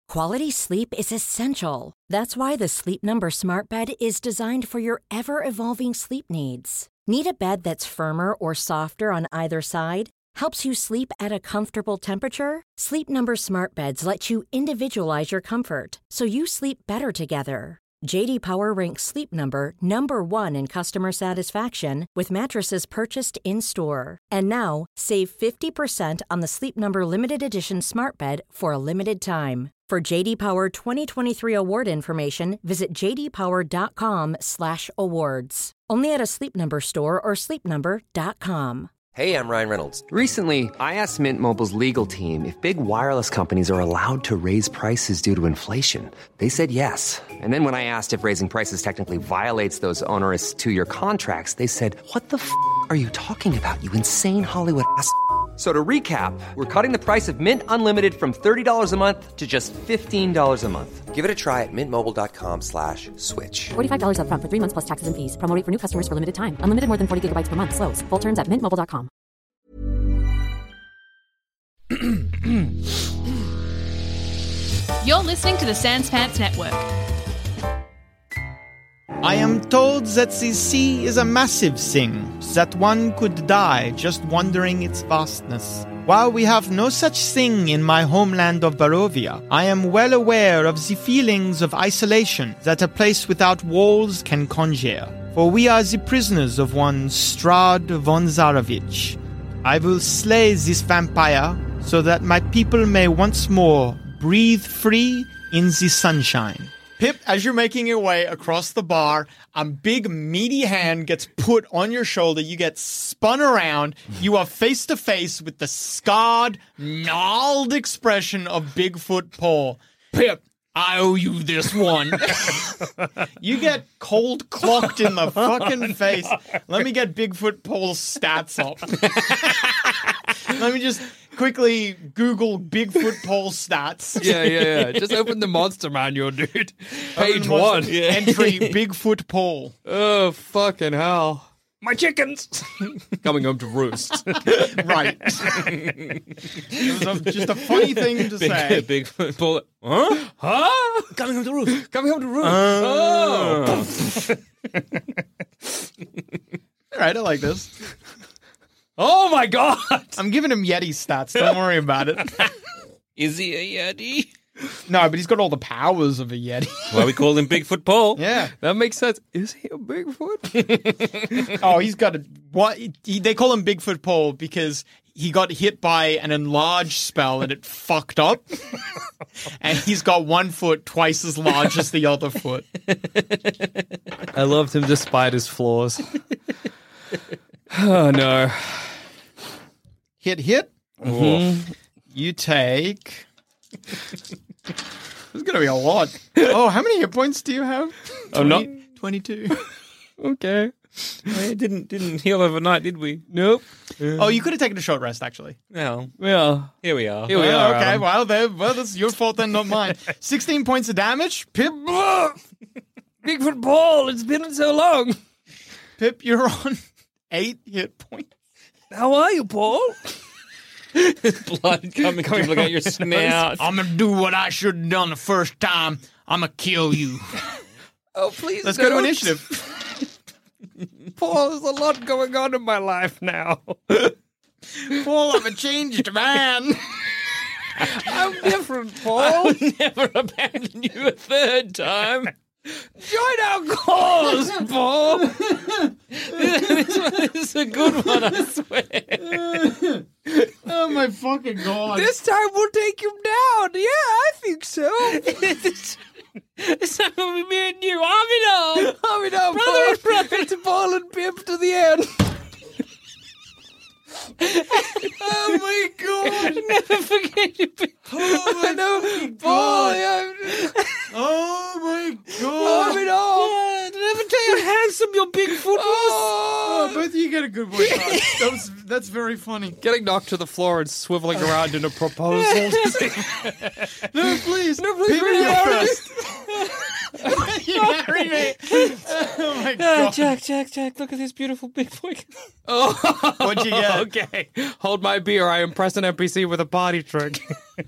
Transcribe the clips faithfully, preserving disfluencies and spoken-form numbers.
Quality sleep is essential. That's why the Sleep Number Smart Bed is designed for your ever-evolving sleep needs. Need a bed that's firmer or softer on either side? Helps you sleep at a comfortable temperature? Sleep Number Smart Beds let you individualize your comfort, so you sleep better together. J D Power ranks Sleep Number number one in customer satisfaction with mattresses purchased in-store. And now, save fifty percent on the Sleep Number Limited Edition Smart Bed for a limited time. For J D Power twenty twenty-three award information, visit j d power dot com slash awards. Only at a Sleep Number store or sleep number dot com. Hey, I'm Ryan Reynolds. Recently, I asked Mint Mobile's legal team if big wireless companies are allowed to raise prices due to inflation. They said yes. And then when I asked if raising prices technically violates those onerous two-year contracts, they said, what the f*** are you talking about, you insane Hollywood ass f- So to recap, we're cutting the price of Mint Unlimited from thirty dollars a month to just fifteen dollars a month. Give it a try at mintmobile.com slash switch. forty-five dollars up front for three months plus taxes and fees. Promo rate for new customers for limited time. Unlimited more than forty gigabytes per month. Slows full terms at mint mobile dot com. You're listening to the Sans Pants Network. I am told that the sea is a massive thing, that one could die just wondering its vastness. While we have no such thing in my homeland of Barovia, I am well aware of the feelings of isolation that a place without walls can conjure. For we are the prisoners of one Strahd von Zarovich. I will slay this vampire so that my people may once more breathe free in the sunshine. Pip, as you're making your way across the bar, a big meaty hand gets put on your shoulder. You get spun around. You are face to face with the scarred, gnarled expression of Bigfoot Paul. Pip, I owe you this one. You get cold clocked in the fucking face. Let me get Bigfoot Paul's stats up. Let me just quickly Google Bigfoot Paul stats. Yeah, yeah, yeah. Just open the monster manual, dude. Page Open one. monster- Entry Bigfoot Paul. Oh, fucking hell. My chickens! Coming home to roost. Right. It was a, just a funny thing to big, say. Big Paul. Huh? Huh? Coming home to roost. Coming home to roost. Oh. All right, I like this. Oh, my God. I'm giving him Yeti stats. Don't worry about it. Is he a Yeti? No, but he's got all the powers of a Yeti. Well, we call him Bigfoot Paul. Yeah. That makes sense. Is he a Bigfoot? Oh, he's got a... What? He, they call him Bigfoot Paul because he got hit by an enlarge spell and it fucked up. And he's got one foot twice as large as the other foot. I loved him despite his flaws. Oh, no. Hit, hit. Mm-hmm. You take... There's going to be a lot. Oh, how many hit points do you have? Oh, not... twenty-two. Okay. We didn't didn't heal overnight, did we? Nope. Oh, you could have taken a short rest, actually. Well, well, here we are. Here we Oh, are. okay, Adam. well, there, well, that's your fault then, not mine. sixteen points of damage. Pip, Bigfoot Paul, it's been so long. Pip, you're on eight hit points. How are you, Paul? Blood coming, coming out your snout. I'm going to do what I should have done the first time. I'm going to kill you. Oh, please Let's go to don't. initiative. Paul, there's a lot going on in my life now. Paul, I'm a changed man. I'm different, Paul. I'll never abandon you a third time. Join our cause, Paul. This one is a good one, I swear. Oh, my fucking God. This time we'll take him down. Yeah, I think so. this, this time it'll be me and you. Arm it all. Arm it all, brother and brother. It's Paul and Pip to the end. Oh, my God. Never forget you. Oh, my no, God. Paul. Yeah. Oh, my God. Arm it all. Yeah, did I ever tell you how handsome your Bigfoot was? Oh, both of you get a good voice. That was, that's very funny. Getting knocked to the floor and swiveling around in a proposal. No, please. No, please. Pip, Really you're marry me. first. You marry me. Oh, my Ah, God. Jack, Jack, Jack, look at this beautiful big boy. What'd you get? Okay. Hold my beer. I impress an N P C with a party trick.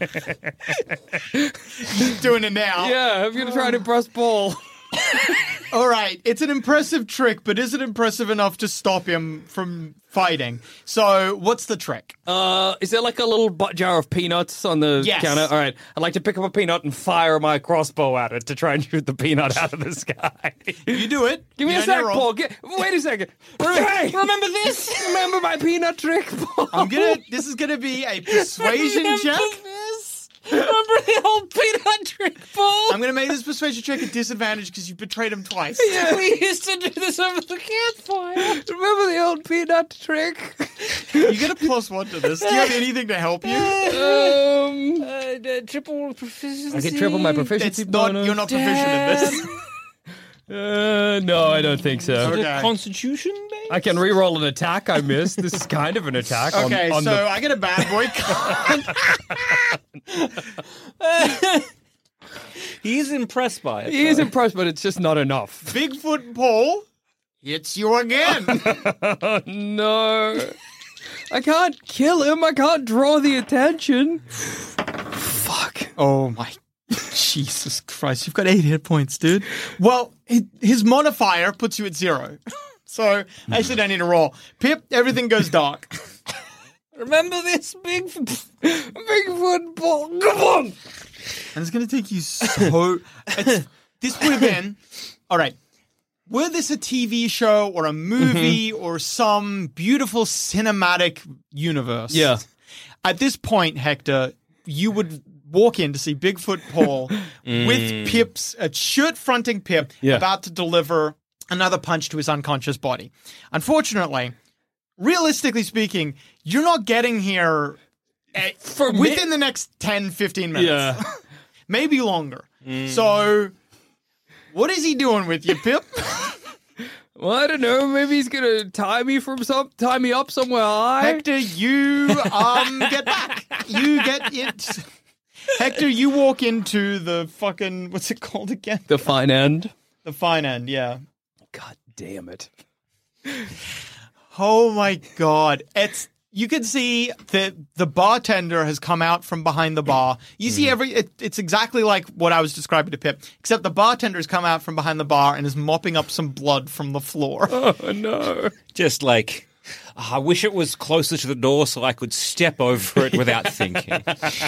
Doing it now. Yeah, I'm going to try and impress Paul. All right, it's an impressive trick, but is it impressive enough to stop him from fighting? So, what's the trick? Uh, is there like a little butt jar of peanuts on the Yes. counter? All right. I'd like to pick up a peanut and fire my crossbow at it to try and shoot the peanut out of the sky. You do it. Give me You a don't sec, need roll. Paul. Get, wait a second. Hey, remember this? Remember my peanut trick, Paul? I'm gonna. This is gonna be a persuasion Remember check. this? Remember the old peanut trick, Paul? I'm gonna make this persuasion check a disadvantage because you betrayed him twice. Yeah, we used to do this over the campfire. Remember the old peanut trick? You get a plus one to this. Do you have anything to help you? Um, uh, triple proficiency. I get triple my proficiency It's not. bonus. You're not proficient in this. Uh, no, I don't think so. Okay. Constitution based? I can re-roll an attack I missed. This is kind of an attack. on- Okay, on so the... I get a bad boy card. He is impressed by it. He is though. impressed, but it's just not enough. Bigfoot Paul, it's you again. Oh, no. I can't kill him. I can't draw the attention. Fuck. Oh my Jesus Christ, you've got eight hit points, dude. Well, hi- his modifier puts you at zero. So I actually don't need to roll. Pip, everything goes dark. Remember this big, Bigfoot ball. Come on. And it's going to take you so... It's, this would have been... All right. Were this a T V show or a movie Mm-hmm. or some beautiful cinematic universe? Yeah. At this point, Hector, you would walk in to see Bigfoot Paul with Pip's... A shirt-fronting Pip Yeah. about to deliver another punch to his unconscious body. Unfortunately, realistically speaking, you're not getting here... eh, For me- within the next ten, fifteen minutes. Yeah. Maybe longer. So, what is he doing with you, Pip? Well, I don't know. Maybe he's gonna tie me from some, tie me up somewhere high. Hector, you um get back. You get it. Hector, you walk into the fucking, what's it called again? The fine end. The fine end, yeah. God damn it. Oh my God. It's, you can see that the bartender has come out from behind the bar. You see every, it, it's exactly like what I was describing to Pip, except the bartender has come out from behind the bar and is mopping up some blood from the floor. Oh no. Just like, I wish it was closer to the door so I could step over it without thinking.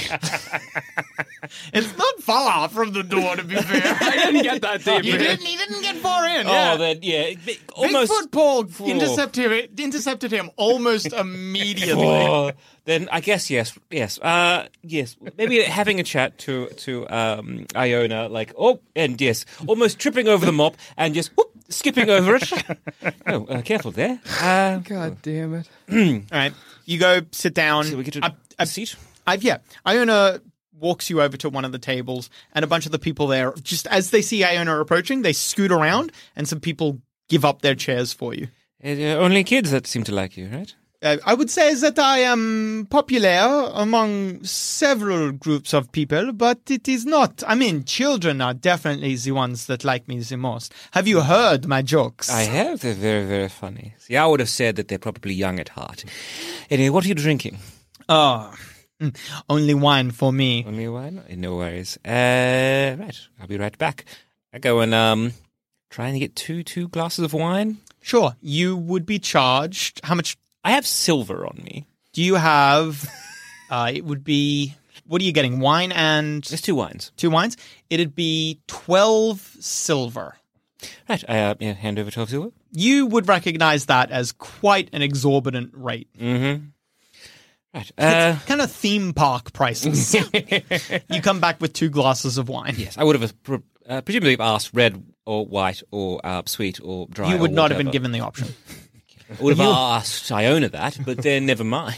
It's not far from the door, to be fair. I didn't get that deep. You didn't, he didn't get far in. Oh, yeah. then, yeah. bi- Almost. Bigfoot Paul Oh. intercepted, intercepted him almost immediately. Oh, then I guess yes, yes, uh, yes. Maybe having a chat to to um, Iona, like oh, and yes, almost tripping over the mop and just whoop, skipping over it. Oh, uh, careful there. Uh, God damn it. All right, you go sit down. so we get to I- a seat. I've, yeah, Iona walks you over to one of the tables, and a bunch of the people there, just as they see Iona approaching, they scoot around, and some people give up their chairs for you. Uh, only kids that seem to like you, right? Uh, I would say that I am popular among several groups of people, but it is not. I mean, children are definitely the ones that like me the most. Have you heard my jokes? I have. They're very, very funny. See, I would have said that they're probably young at heart. Anyway, what are you drinking? Oh, mm, only wine for me. Only wine? No worries. Uh, right, I'll be right back. I go and um, try and get two two glasses of wine. Sure, you would be charged. How much I have silver on me. do you have? uh, it would be. What are you getting? Wine and There's two wines. two wines. It'd be twelve silver. Right, I uh, yeah, hand over twelve silver. You would recognize that as quite an exorbitant rate. Mm-hmm. Right. Uh, Kind of theme park prices. You come back with two glasses of wine. yes, I would have uh, uh, presumably asked red or white or uh, sweet or dry. You would or not have been whatever. given the option. I would have asked Iona that, but then never mind.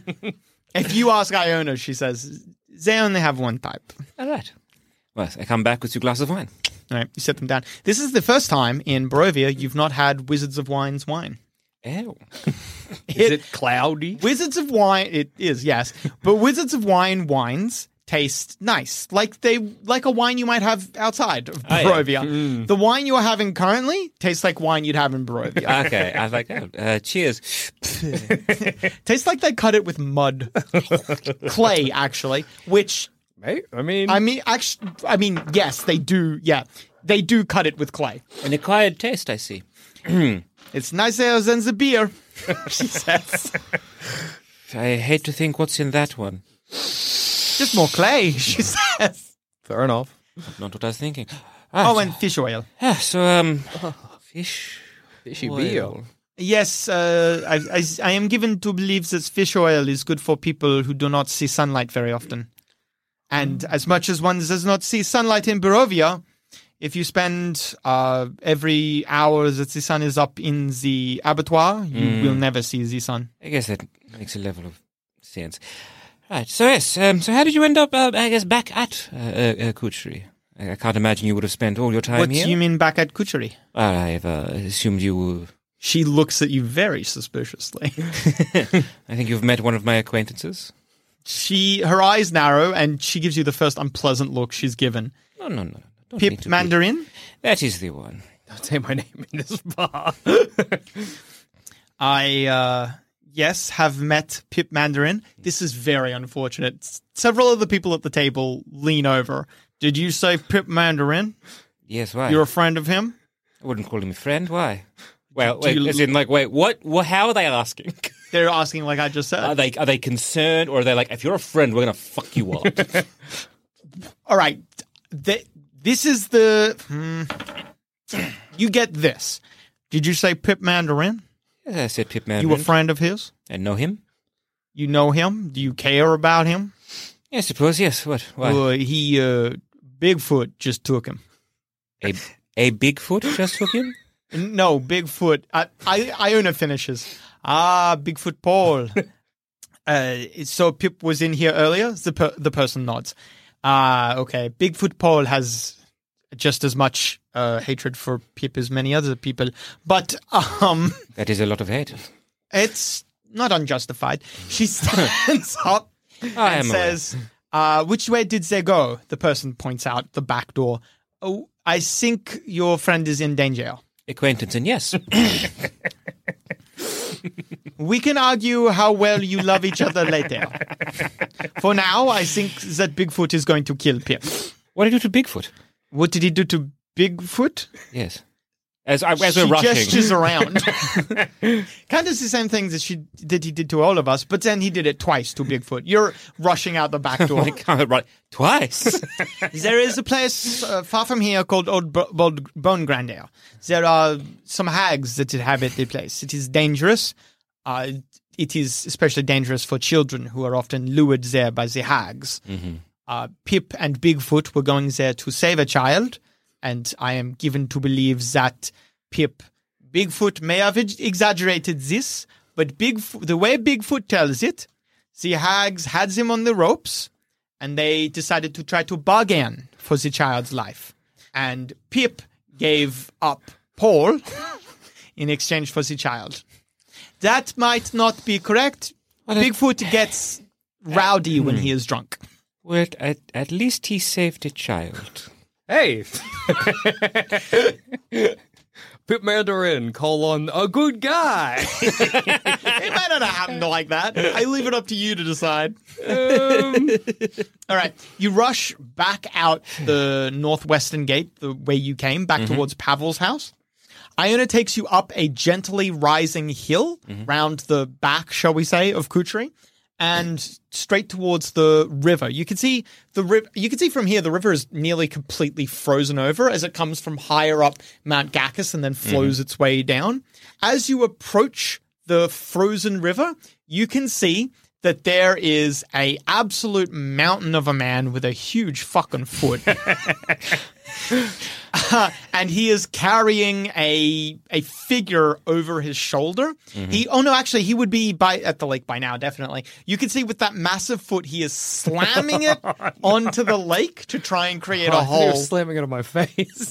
If you ask Iona, she says, they only have one type. All right. Well, I come back with two glasses of wine. All right, you set them down. This is the first time in Barovia you've not had Wizards of Wine's wine. Ew. Is it cloudy? Wizards of Wine, it is, yes. But Wizards of Wine wines taste nice, like they like a wine you might have outside of Oh, yeah. Barovia. The wine you are having currently tastes like wine you'd have in Barovia. Okay, I was like, oh, uh, cheers. Tastes like they cut it with mud, clay, actually. Which Mate, I mean, I mean, actually, I mean, yes, they do. Yeah, they do cut it with clay. An acquired taste, I see. It's nicer than the beer, she says. I hate to think what's in that one. Just more clay, she says. fair enough. Not what I was thinking. Ah, Oh, and fish oil. yeah, so, um, fish. Fishy oil. beer. Yes, uh, I, I, I am given to believe that fish oil is good for people who do not see sunlight very often. And as much as one does not see sunlight in Barovia, if you spend uh, every hour that the sun is up in the abattoir, you will never see the sun. I guess that makes a level of sense. Right, so yes, um, so how did you end up, uh, I guess, back at uh, uh, Kutchery? I, I can't imagine you would have spent all your time What here. do you mean back at Kutchery? I've uh, assumed you were... She looks at you very suspiciously. I think you've met one of my acquaintances. She, her eyes narrow, and she gives you the first unpleasant look she's given. No, no, no. Don't need Pip to be- Mandarin? That is the one. Don't say my name in this bar. I, uh, yes, have met Pip Mandarin. This is very unfortunate. S- Several of the people at the table lean over. Did you say Pip Mandarin? Yes, why? You're a friend of him? I wouldn't call him a friend. Why? Well, Do wait, you- as in, like, wait, what? what how are they asking? They're asking like I just said. Are they are they concerned, or are they like, if you're a friend, we're gonna fuck you up? All right. Th- this is the... Hmm. You get this. Did you say Pip Mandarin? Yes, I said Pip You Mandarin. a friend of his? I know him. You know him? Do you care about him? I suppose, yes. What? Why? Uh, he, uh, Bigfoot just took him. a a Bigfoot just took him? No, Bigfoot. I, I, Iona finishes. Ah, Bigfoot Paul. uh, so Pip was in here earlier? The, per- the person nods. Ah, okay. Bigfoot Paul has just as much uh, hatred for Pip as many other people. But um, That is a lot of hate. it's not unjustified. She stands up I and am aware. says, uh, which way did they go? The person points out the back door. Oh, I think your friend is in danger. Acquaintance, and yes. We can argue how well you love each other later. For now, I think that Bigfoot is going to kill Pip. What did you do to Bigfoot? What did he do to Bigfoot? Yes. As, as we're she rushing. gestures around. Kind of the same thing that she that he did to all of us, but then he did it twice to Bigfoot. You're rushing out the back door. I can't right twice. There is a place uh, far from here called Old Bo- Bo- Bone Grandeur. There are some hags that inhabit the place. It is dangerous. Uh, it is especially dangerous for children who are often lured there by the hags. Mm-hmm. Uh, Pip and Bigfoot were going there to save a child, and I am given to believe that Pip, Bigfoot may have ex- exaggerated this, but Bigfoot, the way Bigfoot tells it, the hags had him on the ropes, and they decided to try to bargain for the child's life. And Pip gave up Paul in exchange for the child. That might not be correct. Bigfoot gets rowdy when he is drunk. Well, at, at least he saved a child. Hey! Pip Mandarin, colon, a good guy. It might not have happened like that. I leave it up to you to decide. Um, all right. You rush back out the northwestern gate, the way you came, back towards Pavel's house. Iona takes you up a gently rising hill round the back, shall we say, of Kutchery, and straight towards the river. You can see the river. You can see from here the river is nearly completely frozen over as it comes from higher up Mount Gacchus and then flows its way down. As you approach the frozen river, you can see that there is a absolute mountain of a man with a huge fucking foot. Uh, and he is carrying a a figure over his shoulder. He oh no, actually he would be by at the lake by now, definitely. You can see with that massive foot he is slamming it onto the lake to try and create a Oh, I thought you were hole. slamming it on my face.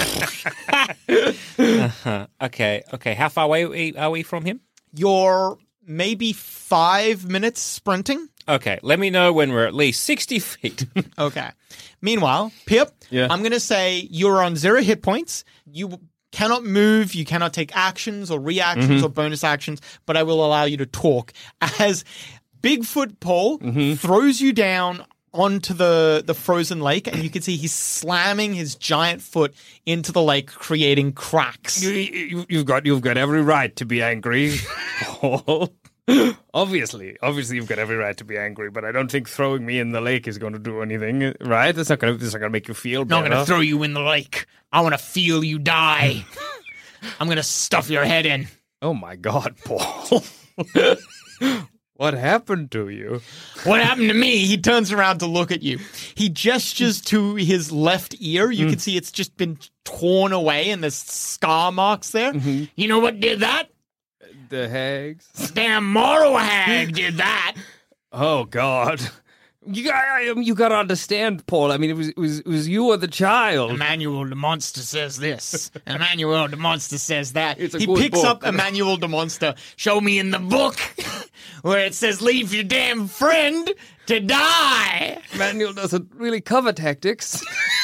Uh, okay, okay. How far away are we from him? You're maybe five minutes sprinting. Okay, let me know when we're at least sixty feet. Okay. Meanwhile, Pip, Yeah. I'm going to say you're on zero hit points. You cannot move, you cannot take actions or reactions Mm-hmm. or bonus actions, but I will allow you to talk as Bigfoot Paul Mm-hmm. throws you down onto the, the frozen lake, and you can see he's slamming his giant foot into the lake, creating cracks. You, you, you've got you've got every right to be angry, Paul. Obviously, obviously, you've got every right to be angry, but I don't think throwing me in the lake is going to do anything, right? That's not going to. That's not going to make you feel I'm not better. going to throw you in the lake. I want to feel you die. I'm going to stuff your head in. Oh my God, Paul! What happened to you? What happened to me? He turns around to look at you. He gestures to his left ear. You can see it's just been torn away and there's scar marks there. You know what did that? The hags. Damn Morrow hag did that. Oh God! You got you got to understand, Paul. I mean, it was it was it was you or the child. Emmanuel the Monster says this. Emmanuel the Monster says that. It's a He good picks book. up Emmanuel the Monster. Show me in the book where it says leave your damn friend to die. Manuel doesn't really cover tactics.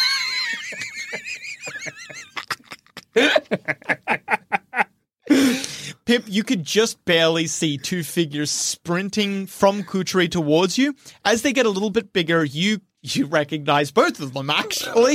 Pip, you could just barely see two figures sprinting from Kutri towards you. As they get a little bit bigger, you you recognize both of them, actually.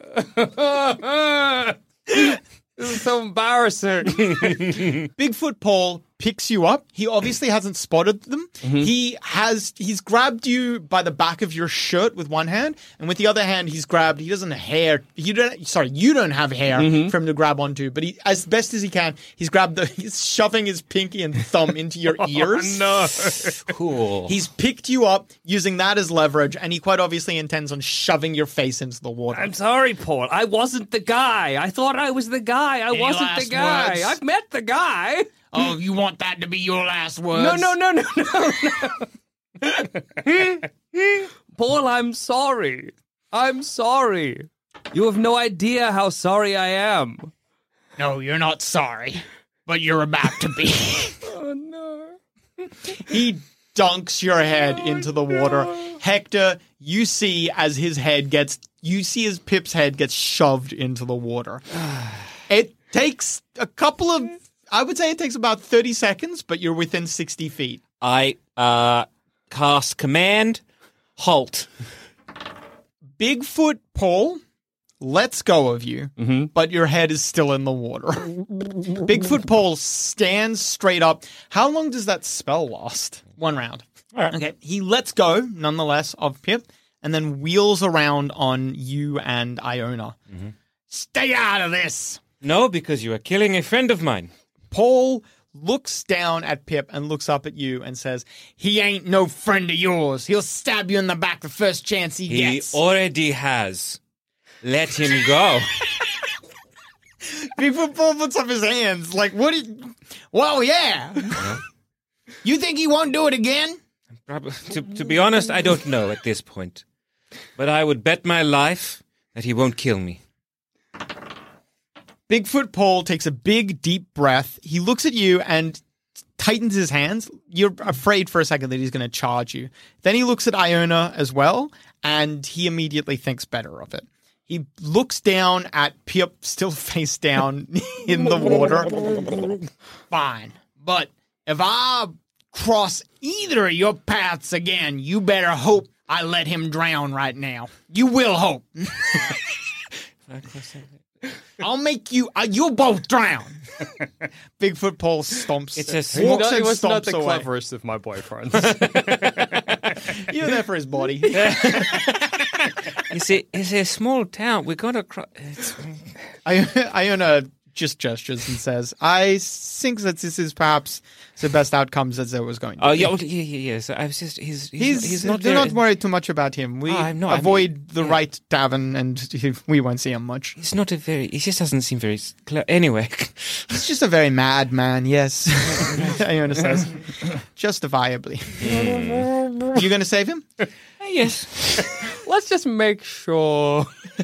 This is so embarrassing. Bigfoot Paul picks you up. He obviously hasn't spotted them. He has he's grabbed you by the back of your shirt with one hand, and with the other hand he's grabbed, he doesn't have hair. You don't sorry, you don't have hair for him to grab onto, but he as best as he can, he's grabbed the he's shoving his pinky and thumb into your ears. No. Cool. He's picked you up using that as leverage, and he quite obviously intends on shoving your face into the water. I'm sorry, Paul. I wasn't the guy. I thought I was the guy. I Any wasn't the last guy. words? I've met the guy. Oh, you want that to be your last words? No, no, no, no, no, no. Paul, I'm sorry. I'm sorry. You have no idea how sorry I am. No, you're not sorry, but you're about to be. Oh, no. He dunks your head into the water. Hector, you see as his head gets, you see as Pip's head gets shoved into the water. It takes a couple of, I would say it takes about thirty seconds, but you're within sixty feet. I uh, cast command, halt. Bigfoot Paul lets go of you, but your head is still in the water. Bigfoot Paul stands straight up. How long does that spell last? One round. All right. Okay, he lets go, nonetheless, of Pip, and then wheels around on you and Iona. Stay out of this! No, because you are killing a friend of mine. Paul looks down at Pip and looks up at you and says, he ain't no friend of yours. He'll stab you in the back the first chance he, He gets. already has. Let him go. Bigfoot Paul puts up his hands like, what? Do you... Well, yeah. You think he won't do it again? Probably, to, to be honest, I don't know at this point. But I would bet my life that he won't kill me. Bigfoot Paul takes a big, deep breath. He looks at you and tightens his hands. You're afraid for a second that he's going to charge you. Then he looks at Iona as well, and he immediately thinks better of it. He looks down at Pip, still face down in the water. Fine. But if I cross either of your paths again, you better hope I let him drown right now. You will hope. I'll make you, uh, you'll both drown. Bigfoot Paul stomps. It's a- He walks not- he and was not stomps the away. cleverest of my boyfriends. You're there for his body. You see, it's a small town. We're going to cross. I- Iona just gestures and says, I think that this is perhaps the best outcomes that there was going to Oh, be. yeah, well, yeah, yeah, yeah. So I was just, he's, he's, He's, he's not do very... not worry too much about him. We Oh, I'm not- I avoid mean, the yeah. right tavern and he, we won't see him much. He's not a very, he just doesn't seem very clear. Anyway. He's just a very mad man, yes. Iona says, justifiably. You going to save him? Yes. Let's just make sure.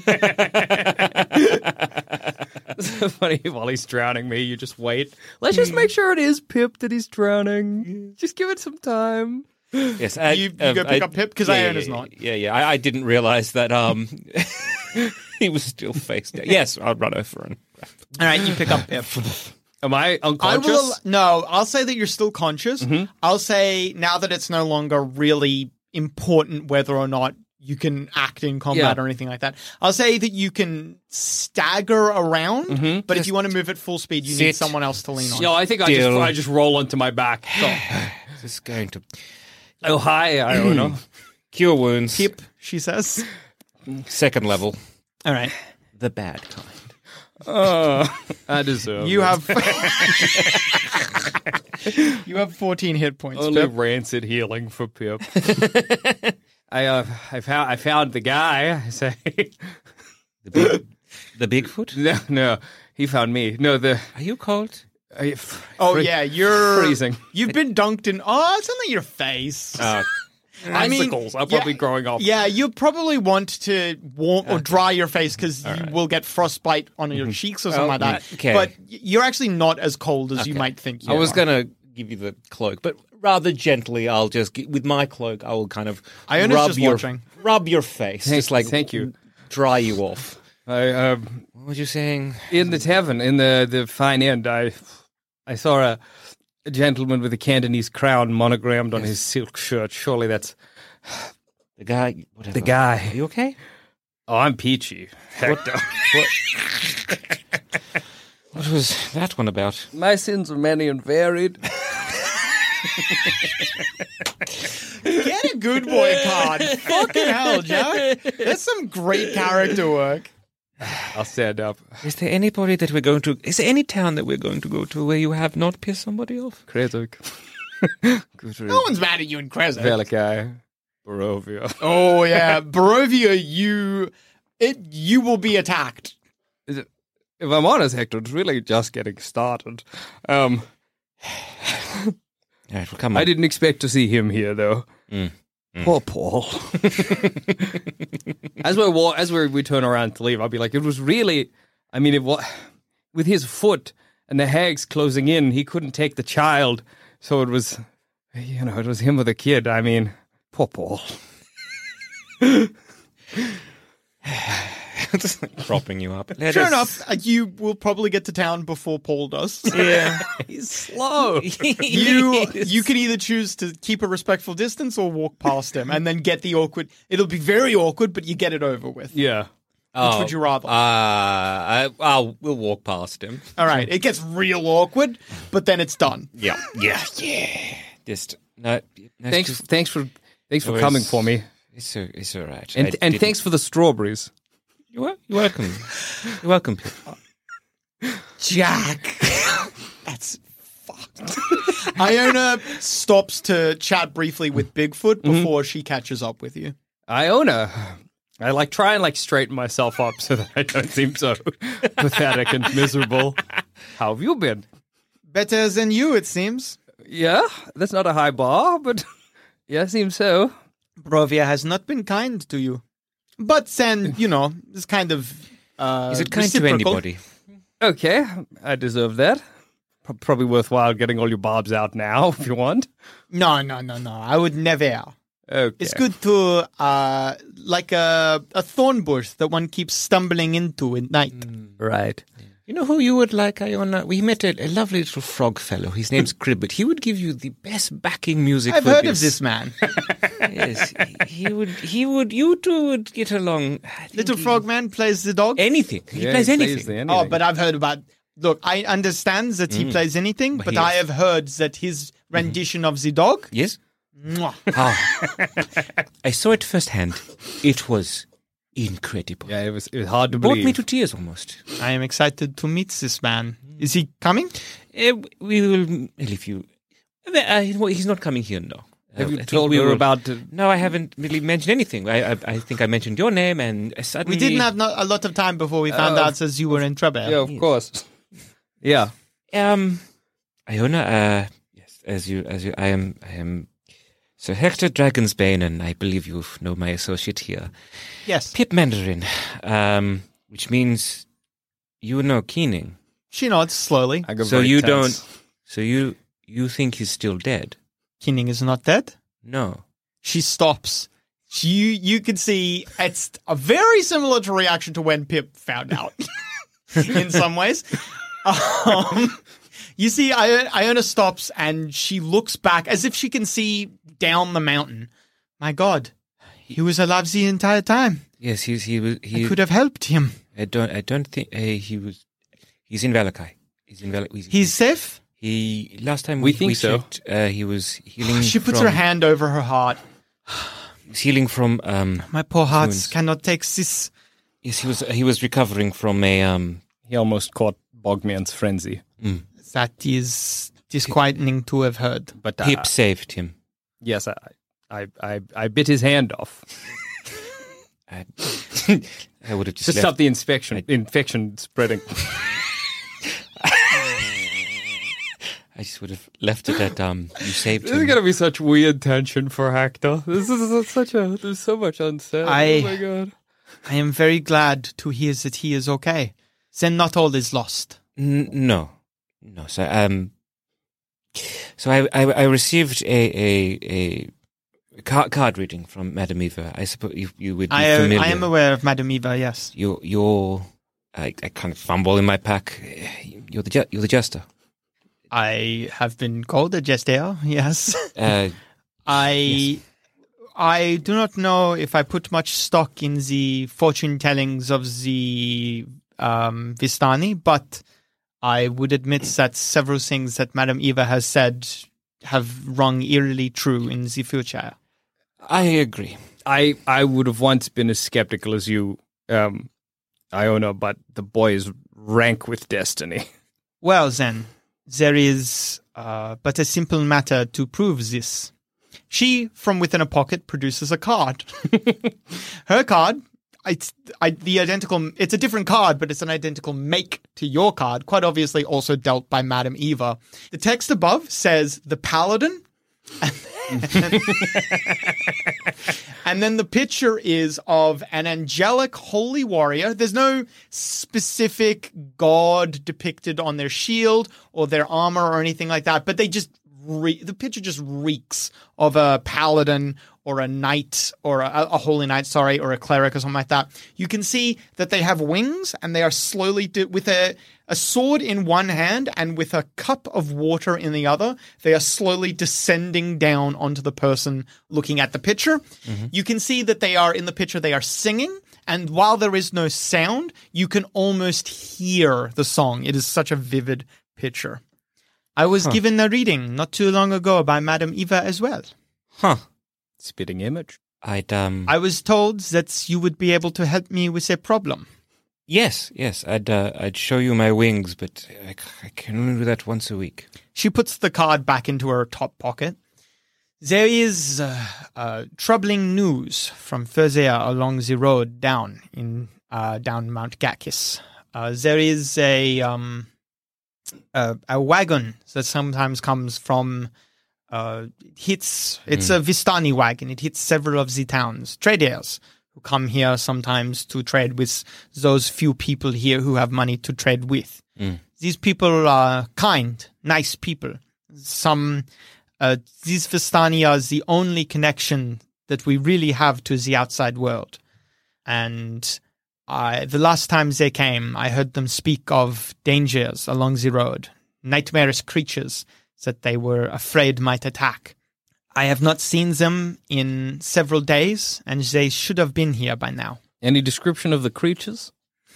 It's so funny, while he's drowning me, you just wait. Let's just make sure it is Pip that he's drowning. Just give it some time. Yes, I, You- you um, go pick I- up Pip? 'Cause yeah, yeah, Iona's yeah, not. Yeah, yeah. I, I didn't realize that um, he was still face down. Yes, I'll run over and. All right, you pick up Pip. Am I I unconscious? will. No, I'll say that you're still conscious. Mm-hmm. I'll say now that it's no longer really important whether or not you can act in combat Yeah. or anything like that. I'll say that you can stagger around, Mm-hmm. but if you want to move at full speed, you need sit. someone else to lean on. No, I think I just, Still. I just roll onto my back. So. This is going to Oh, hi, Iona. cure wounds. Pip, she says. Second level. All right. The bad kind. Uh, I deserve You it. have you have fourteen hit points. Only Pip. rancid healing for Pip. I uh, I found I found the guy. I say, The, big, the Bigfoot? no, no, he found me. No, the Are you cold? I, f- Oh free- yeah, you're freezing. You've been dunked in. Oh, it's only your face. Uh, I mean, icicles are probably growing off. Yeah, you probably want to warm or dry your face because you will get frostbite on your cheeks or something like that. okay. But you're actually not as cold as you Okay. might think. You I was are. going to give you the cloak, but rather gently, I'll just, get, with my cloak, I will kind of Iona's rub just your, watching. rub your face. Thank- just like thank you. dry you off. I um, What were you saying? in the tavern, in the the fine inn, I I saw a, a gentleman with a Cantonese crown monogrammed on his silk shirt. Surely that's The guy. Whatever. the guy. Are you okay? Oh, I'm peachy. Hector. What was that one about? My sins are many and varied. Get a good boy card. Fucking hell, Jack. That's some great character work. I'll stand up. Is there anybody that we're going to? Is there any town that we're going to go to where you have not pissed somebody off? Kresik. No one's mad at you in Krezak. Velikai. Barovia. Oh yeah, Barovia, you it you will be attacked. Is it, if I'm honest, Hector, it's really just getting started. Um, All right, well, come on. I didn't expect to see him here, though. Mm. Poor Paul. as we wa- as we we turn around to leave, I'll be like, it was really. I mean, it was with his foot and the hags closing in. He couldn't take the child, so it was, you know, it was him with a kid. I mean, poor Paul. Just like propping you up. Let Sure us- enough, uh, you will probably get to town before Paul does. Yeah. He's slow. You you can either choose to keep a respectful distance or walk past him and then get the awkward. It'll be very awkward, but you get it over with. Yeah. Oh, would you rather? Uh, I, I'll we'll walk past him. All right, it gets real awkward, but then it's done. Yeah, yeah, yeah. Just no. no Thanks. just- Thanks for thanks for Always- coming for me, It's a, it's all right. and I and didn't- thanks for the strawberries. You're, wel- you're welcome. You're welcome. Pip. Jack. That's fucked. Iona stops to chat briefly with Bigfoot before she catches up with you. Iona, I like try and like straighten myself up so that I don't seem so pathetic and miserable. How have you been? Better than you, it seems. Yeah, that's not a high bar, but yeah, seems so. Barovia has not been kind to you. But then, you know, it's kind of uh, Is it kind to reciprocal. anybody? Okay, I deserve that. Pro- Probably worthwhile getting all your barbs out now if you want. No, no, no, no. I would never. Okay, It's good to, uh, like a, a thorn bush that one keeps stumbling into at night. right? You know who you would like, Iona? We met a, a lovely little frog fellow. His name's Cribbit. He would give you the best backing music. I've for heard of this man. Yes, he, he would. He would. You two would get along. I think Little he- Frogman plays the dog. Anything. He Yeah, plays he anything. the anything. Oh, but I've heard about. Look, I understand that he plays anything, but he I is. have heard that his rendition of the dog. Yes. Mwah. Ah. I saw it firsthand. It was incredible. yeah, it was it was hard to Brought believe. me to tears almost. I am excited to meet this man. Is he coming? Uh, we will. Well, if you. Uh, well, he's not coming here. No. Have Uh, you I think told we her will- about? To, No, I haven't really mentioned anything. I, I, I think I mentioned your name, and suddenly We didn't have not a lot of time before we found Uh, out that you were in trouble. yeah, of course. Yeah. Um, Iona. Uh, yes, as you, as you, I am, I am Sir Hector Dragonsbane, and I believe you know my associate here, Yes. Pip Mandarin. Um, which means you know Keening. She nods slowly. I go So very you tense. don't. So you, you think he's still dead? Keening is not dead. No. She stops. She, you you can see it's a very similar to reaction to when Pip found out in some ways. Um, you see I- Iona stops and she looks back as if she can see down the mountain. My God, he was alive the entire time. Yes, he's he was. He I could have helped him. I don't. I don't think uh, he was. He's in Valakai. He's in Valakai. He's, He's safe? He last time We we, think we so. checked, uh, he was healing. She puts from, her hand over her heart. he was healing from. Um, My poor heart wounds. cannot take this. Yes, he was. He was recovering from a. Um, He almost caught Bogman's frenzy. That is disquieting to have heard. But uh, Pip saved him. yes, I, I, I, I bit his hand off I, I would have just to left. stop the infection, infection spreading. I just would have left it at. Um, you saved This is him. gonna be such weird tension for Hector. This is such a. There's so much unsaid. I- oh my god. I am very glad to hear that he is okay. Then not all is lost. N- no, no. So um, so I I, I received a a a card, card reading from Madame Eva. I suppose you, you would be I, uh, familiar. I am aware of Madame Eva, yes. You're you're. I, I kind of fumble in my pack. You're the ju- you're the jester. I have been called a jester, yes. Uh, I I do not know if I put much stock in the fortune tellings of the um, Vistani, but I would admit that several things that Madame Eva has said have rung eerily true in the future. I agree. I I would have once been as skeptical as you, um, Iona, but the boy is rank with destiny. Well, then, there is uh, but a simple matter to prove this. She, from within a pocket, produces a card. Her card, it's I, the identical. It's a different card, but it's an identical make to your card. Quite obviously, also dealt by Madame Eva. The text above says the Paladin, and then, and then the picture is of an angelic holy warrior. There's no specific god depicted on their shield or their armor or anything like that, but they just re- the picture just reeks of a paladin or a knight or a, a holy knight, sorry, or a cleric or something like that. You can see that they have wings and they are slowly do- with a a sword in one hand and with a cup of water in the other. They are slowly descending down onto the person looking at the picture. Mm-hmm. You can see that they are in the picture. They are singing. And while there is no sound, you can almost hear the song. It is such a vivid picture. I was huh. given a reading not too long ago by Madame Eva as well. Huh. Spitting image. I'd um. I was told that you would be able to help me with a problem. Yes, yes. I'd uh, I'd show you my wings, but I, I can only do that once a week. She puts the card back into her top pocket. There is uh, uh, troubling news from further along the road down in uh, down Mount Gakis. Uh, there is a um a, a wagon that sometimes comes from. Uh, it hits. It's mm. a Vistani wagon. It hits several of the towns. Traders who come here sometimes to trade with those few people here who have money to trade with. Mm. These people are kind, nice people. Some. Uh, these Vistani are the only connection that we really have to the outside world. And I, the last time they came, I heard them speak of dangers along the road, nightmarish creatures that they were afraid might attack. I have not seen them in several days, and they should have been here by now. Any description of the creatures?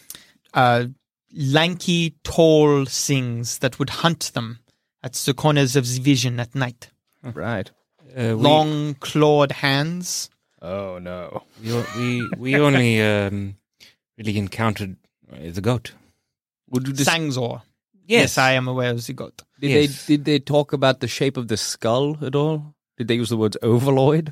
Uh, lanky, tall things that would hunt them at the corners of the vision at night. Right. Uh, we, Long, clawed hands. Oh, no. We we, we only um, really encountered uh, the goat. Would you dis- Sangzor. Yes. Yes, I am aware of the goat. Did Yes. they did they talk about the shape of the skull at all? Did they use the words ovaloid?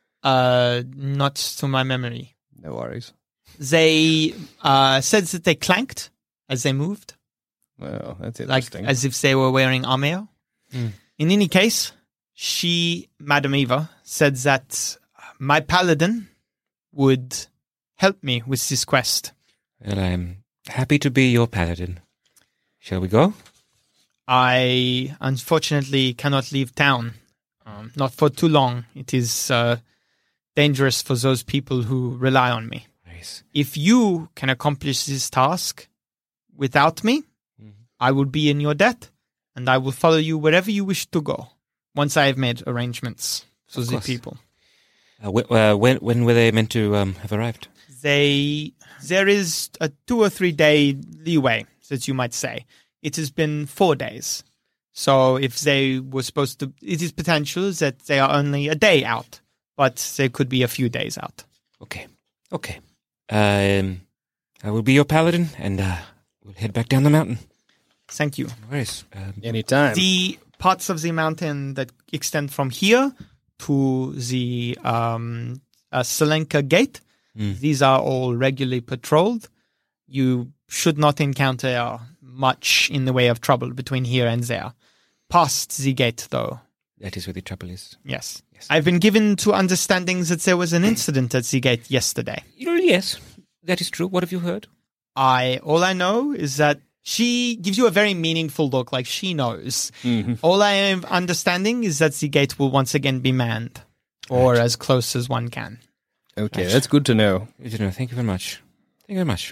Uh, not to my memory. No worries. They uh, said that they clanked as they moved. Well, that's Like interesting. as if they were wearing armor. Mm. In any case, she, Madame Eva, said that my paladin would help me with this quest. Well, I'm happy to be your paladin. Shall we go? I unfortunately cannot leave town Um, not for too long. It is uh, dangerous for those people who rely on me. Nice. If you can accomplish this task without me, mm-hmm. I will be in your debt, and I will follow you wherever you wish to go, once I have made arrangements for the people. Uh, wh- uh, when when were they meant to um, have arrived? They There is a two or three day leeway, as you might say. It has been four days. So if they were supposed to, it is potential that they are only a day out, but they could be a few days out. Okay, okay. Um, I will be your paladin, and uh, we'll head back down the mountain. Thank you. No worries. Um, Anytime. The parts of the mountain that extend from here to the um, uh, Selenka Gate, mm. these are all regularly patrolled. You should not encounter much in the way of trouble between here and there. Past the gate, though. That is where the trouble is. Yes. yes. I've been given to understanding that there was an incident at the gate yesterday. Yes, that is true. What have you heard? I all I know is that she gives you a very meaningful look, like she knows. Mm-hmm. All I am understanding is that the gate will once again be manned, or right. as close as one can. Okay, right. That's good to know. Good to know. Thank you very much. Thank you very much.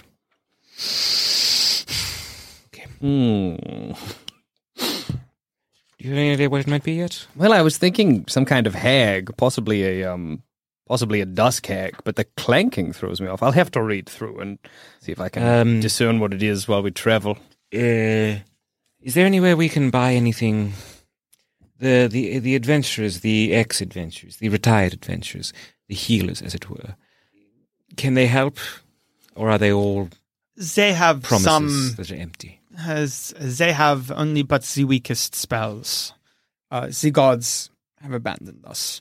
Okay. Hmm. Do you have any idea what it might be yet? Well, I was thinking some kind of hag, possibly a um, possibly a dusk hag, but the clanking throws me off. I'll have to read through and see if I can um, discern what it is while we travel. Uh, is there anywhere we can buy anything? The the the adventurers, the ex-adventurers, the retired adventurers, the healers, as it were. Can they help, or are they all? They have promises some that are empty. As they have only but the weakest spells. Uh, the gods have abandoned us.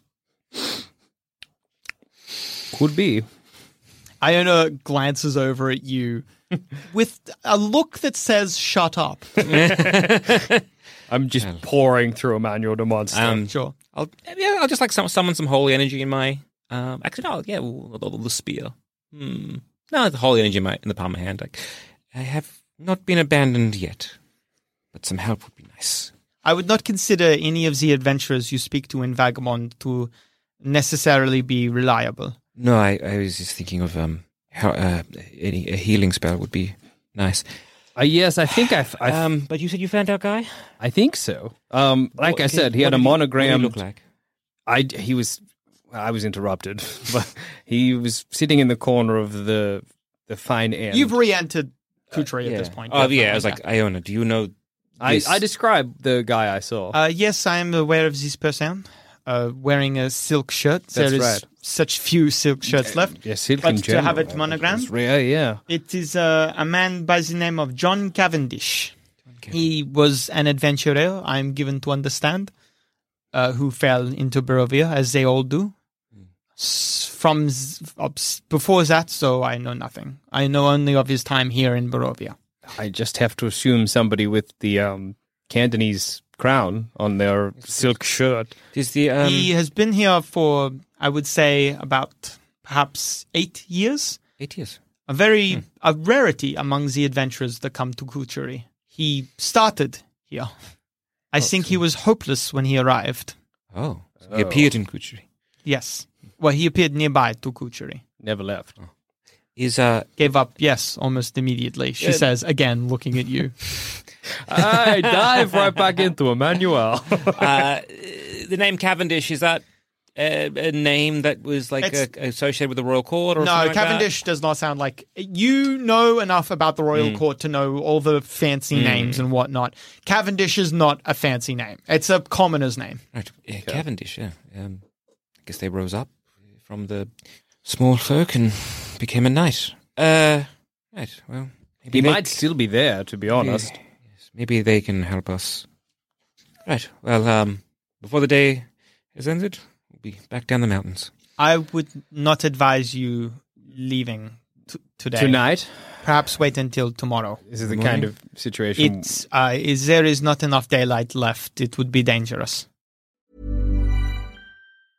Could be. Iona glances over at you with a look that says, shut up. I'm just pouring through a manual to monster. Um, sure. I'll, yeah, I'll just like summon some holy energy in my... Um, actually, no, yeah, the, the spear. Hmm. No, the holy energy in, my, in the palm of my hand. Like, I have... not been abandoned yet, but some help would be nice. I would not consider any of the adventurers you speak to in Vagabond to necessarily be reliable. No, I, I was just thinking of um, how uh, any, a healing spell would be nice. Uh, yes, I think I've, I've... Um, but you said you found our guy? I think so. Um, like what, I said, he had had a monogram. What did he look like? I, he was... I was interrupted, but he was sitting in the corner of the the fine end. You've re-entered Couturier uh, yeah. at this point. Oh, yeah, I was like, Iona, do you know I, I described the guy I saw. Uh, yes, I am aware of this person. Uh, wearing a silk shirt. That's there is right. such few silk shirts left. Yeah, silk but in to general, have it monogrammed, it's rare, yeah. It is uh, a man by the name of John Cavendish. John Cavendish. He was an adventurer, I'm given to understand, uh, who fell into Barovia, as they all do. Mm. S- from z- ups- before that, so I know nothing. I know only of his time here in Barovia. I just have to assume somebody with the um, Cantonese crown on their silk shirt. Is the um... He has been here for, I would say, about perhaps eight years. Eight years. A very hmm. a rarity among the adventurers that come to Couturier. He started here. I oh, think so. He was hopeless when he arrived. Oh, so he oh. appeared in Couturier. Yes. Well, he appeared nearby to Couturier. Never left. Oh. Is uh gave up? Yes, almost immediately. She yeah. says again, looking at you. I dive right back into Emmanuel. uh, the name Cavendish, is that a, a name that was like a, associated with the royal court? Or no, something like Cavendish that? does not sound like you know enough about the royal mm. court to know all the fancy mm. names and whatnot. Cavendish is not a fancy name; it's a commoner's name. Right, yeah, okay. Cavendish. Yeah, um, I guess they rose up from the small folk and became a knight. Uh, right, well... He might c- still be there, to be honest. Maybe, yes, maybe they can help us. Right, well, um, before the day is ended, we'll be back down the mountains. I would not advise you leaving t- today. Tonight? Perhaps wait until tomorrow. This is the Morning? kind of situation... It's, uh, is, there is not enough daylight left. It would be dangerous.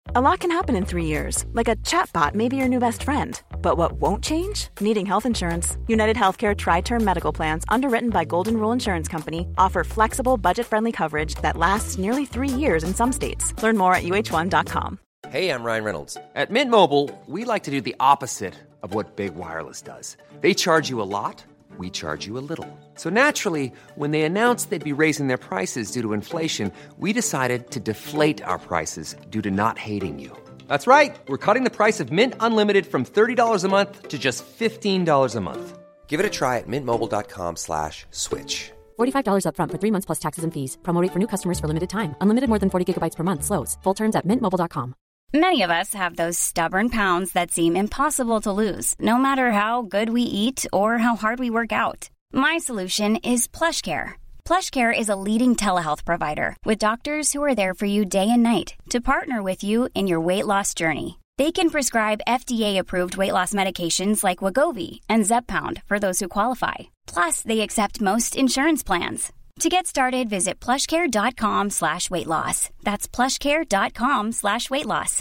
A lot can happen in three years, like a chatbot may be your new best friend. But what won't change? Needing health insurance. United Healthcare Tri-Term Medical Plans, underwritten by Golden Rule Insurance Company, offer flexible, budget-friendly coverage that lasts nearly three years in some states. Learn more at U H one dot com. Hey, I'm Ryan Reynolds. At Mint Mobile, we like to do the opposite of what Big Wireless does. They charge you a lot, we charge you a little. So naturally, when they announced they'd be raising their prices due to inflation, we decided to deflate our prices due to not hating you. That's right. We're cutting the price of Mint Unlimited from thirty dollars a month to just fifteen dollars a month. Give it a try at mintmobile.com slash switch. forty-five dollars up front for three months plus taxes and fees. Promo rate for new customers for limited time. Unlimited more than forty gigabytes per month. Slows full terms at mint mobile dot com. Many of us have those stubborn pounds that seem impossible to lose, no matter how good we eat or how hard we work out. My solution is PlushCare. PlushCare is a leading telehealth provider with doctors who are there for you day and night to partner with you in your weight loss journey. They can prescribe F D A-approved weight loss medications like Wegovy and Zepbound for those who qualify. Plus, they accept most insurance plans. To get started, visit plushcare.com slash weight loss. That's plushcare.com slash weight loss.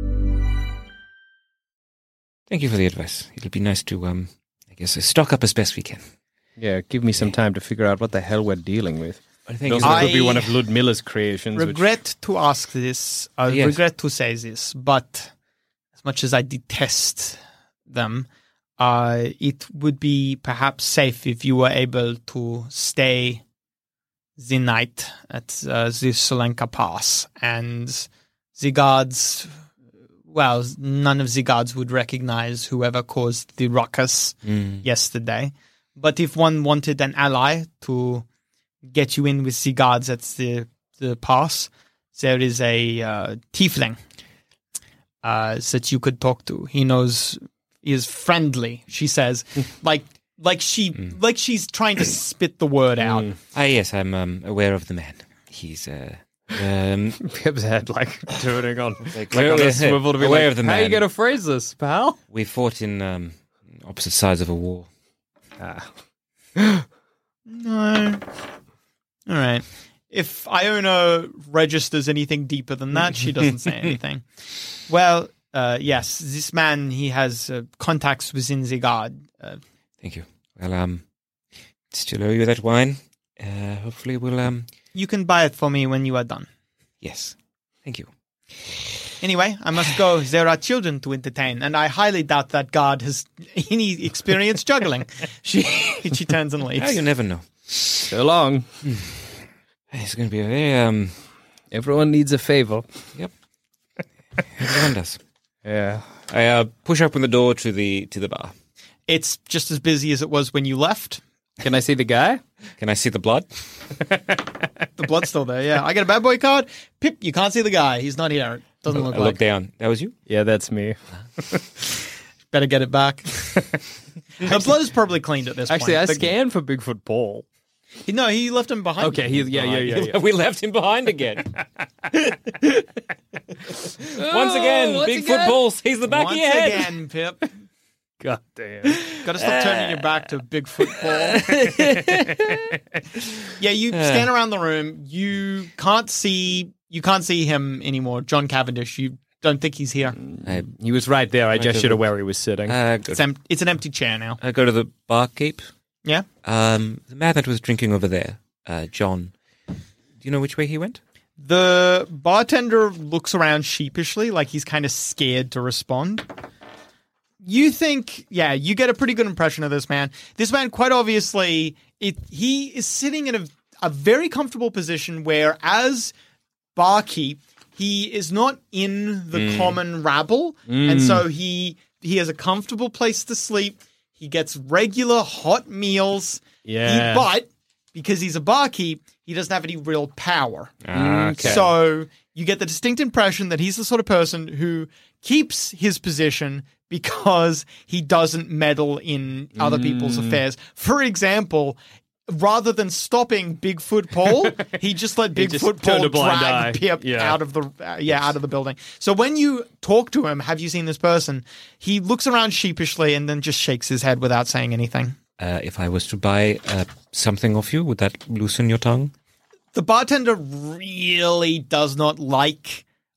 Thank you for the advice. It'll be nice to, um, I guess, stock up as best we can. Yeah, give me some time to figure out what the hell we're dealing with. I think Those I could be one of Ludmilla's creations. regret to ask this. I Yes. regret to say this, but as much as I detest them, uh, it would be perhaps safe if you were able to stay the night at uh, the Solenka Pass, and the guards, well, none of the guards would recognize whoever caused the ruckus yesterday. But if one wanted an ally to get you in with the guards at the, the pass, there is a uh, tiefling uh, that you could talk to. He knows, he is friendly, she says, like like she like she's trying to spit the word out. Ah, yes, I'm um, aware of the man. He's, uh, um, Pip's head like turning on, like Like on aware- a swivel to be aware like, of the how are you man. going to phrase this, pal? we fought in um, opposite sides of a war. Ah. No. All right. If Iona registers anything deeper than that, she doesn't say anything. Well, uh, yes, this man, he has uh, contacts within the guard. Uh, Thank you. Well, um, still owe you that wine. Uh, hopefully we'll, um, you can buy it for me when you are done. yes. Thank you. Anyway, I must go. There are children to entertain, and I highly doubt that guard has any experience juggling. She she turns and Oh, leaves. you never know. So long. It's going to be a very, um, Everyone needs a favor. yep. Everyone does. Yeah. I uh, push open the door to the to the bar. It's just as busy as it was when you left. Can I see the guy? Can I see the blood? The blood's still there, yeah. I got a bad boy card. Pip, you can't see the guy. He's not here. Doesn't look I like look down. That was you? Yeah, that's me. Better get it back. The blood is probably cleaned at this Actually, I point. The- scanned for Bigfoot Paul. No, he left him behind. Okay, he, yeah, yeah, yeah, yeah. We left him behind again. Once again, once Bigfoot again? Balls. He's the back Once of your head. again, Pip. God damn. Got to stop turning your back to Bigfoot Paul. Yeah, you stand around the room. You can't see. You can't see him anymore. John Cavendish. You don't think he's here. I, He was right there. I to gestured the- to where he was sitting. uh, go, It's, em- it's an empty chair now. I go to the barkeep. Yeah. Um, the man that was drinking over there, uh, John. Do you know which way he went? The bartender looks around sheepishly, like he's kind of scared to respond. You think, yeah, you get a pretty good impression of this man. This man, quite obviously, it, he is sitting in a, a very comfortable position where, as barkeep, he is not in the common rabble, and so he he has a comfortable place to sleep. He gets regular hot meals. Yeah. He, but because he's a barkeep, he doesn't have any real power. Okay. So you get the distinct impression that he's the sort of person who keeps his position because he doesn't meddle in other people's affairs. For example, rather than stopping Bigfoot Paul, he just let He just Bigfoot turned Paul a blind drag eye. Pip Yeah. out of the uh, yeah out of the building. So when you talk to him, have you seen this person? He looks around sheepishly and then just shakes his head without saying anything. Uh, if I was to buy uh, something off you, would that loosen your tongue? The bartender really does not like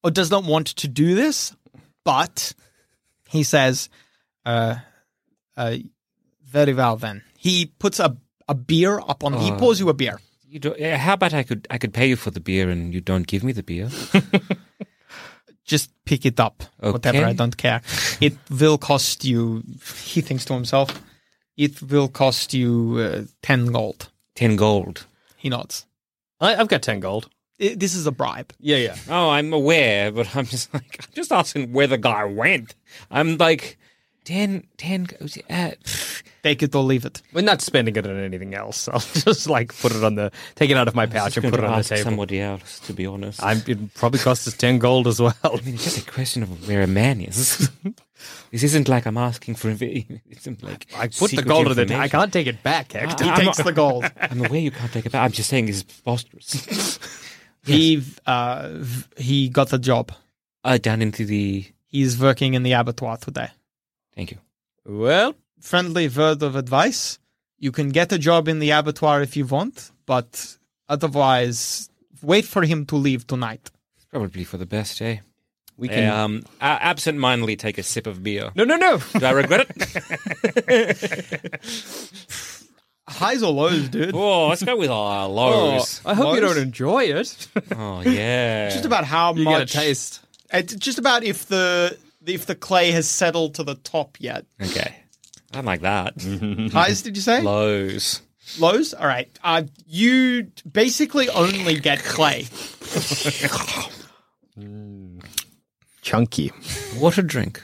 or does not want to do this, but he says, uh, uh, very well then. He puts a, a beer up on, oh. he pours you a beer. You don't, uh, how about I could I could pay you for the beer and you don't give me the beer? Just pick it up, okay. Whatever, I don't care. It will cost you, he thinks to himself, it will cost you uh, ten gold. ten gold. He nods. I, I've got ten gold. It, this is a bribe. Yeah, yeah. Oh, I'm aware, but I'm just like, I'm just asking where the guy went. I'm like, ten, ten, uh, take it or leave it. We're not spending it on anything else. I'll just like put it on the, take it out of my pouch and put it on the table. Somebody else, to be honest. I'm, it probably cost us ten gold as well. I mean, it's just a question of where a man is. This isn't like I'm asking for. It's like I put the gold in the. I can't take it back. Hector. He takes the gold. I'm aware you can't take it back. I'm just saying it's preposterous. Yes. He uh, he got the job. Uh, down into the. He's working in the abattoir today. Thank you. Well, friendly word of advice: you can get a job in the abattoir if you want, but otherwise, wait for him to leave tonight. It's probably for the best, eh? We can um, uh, absent-mindedly take a sip of beer. No, no, no. Do I regret it? Highs or lows, dude? Oh, let's go with uh, lows. Oh, I hope lows? you don't enjoy it. Oh, yeah. Just about how you much get a taste. It's just about if the if the clay has settled to the top yet. Okay, I don't like that. Highs, did you say? Lows. Lows. All right. Uh, you basically only get clay. mm. Chunky. What a drink.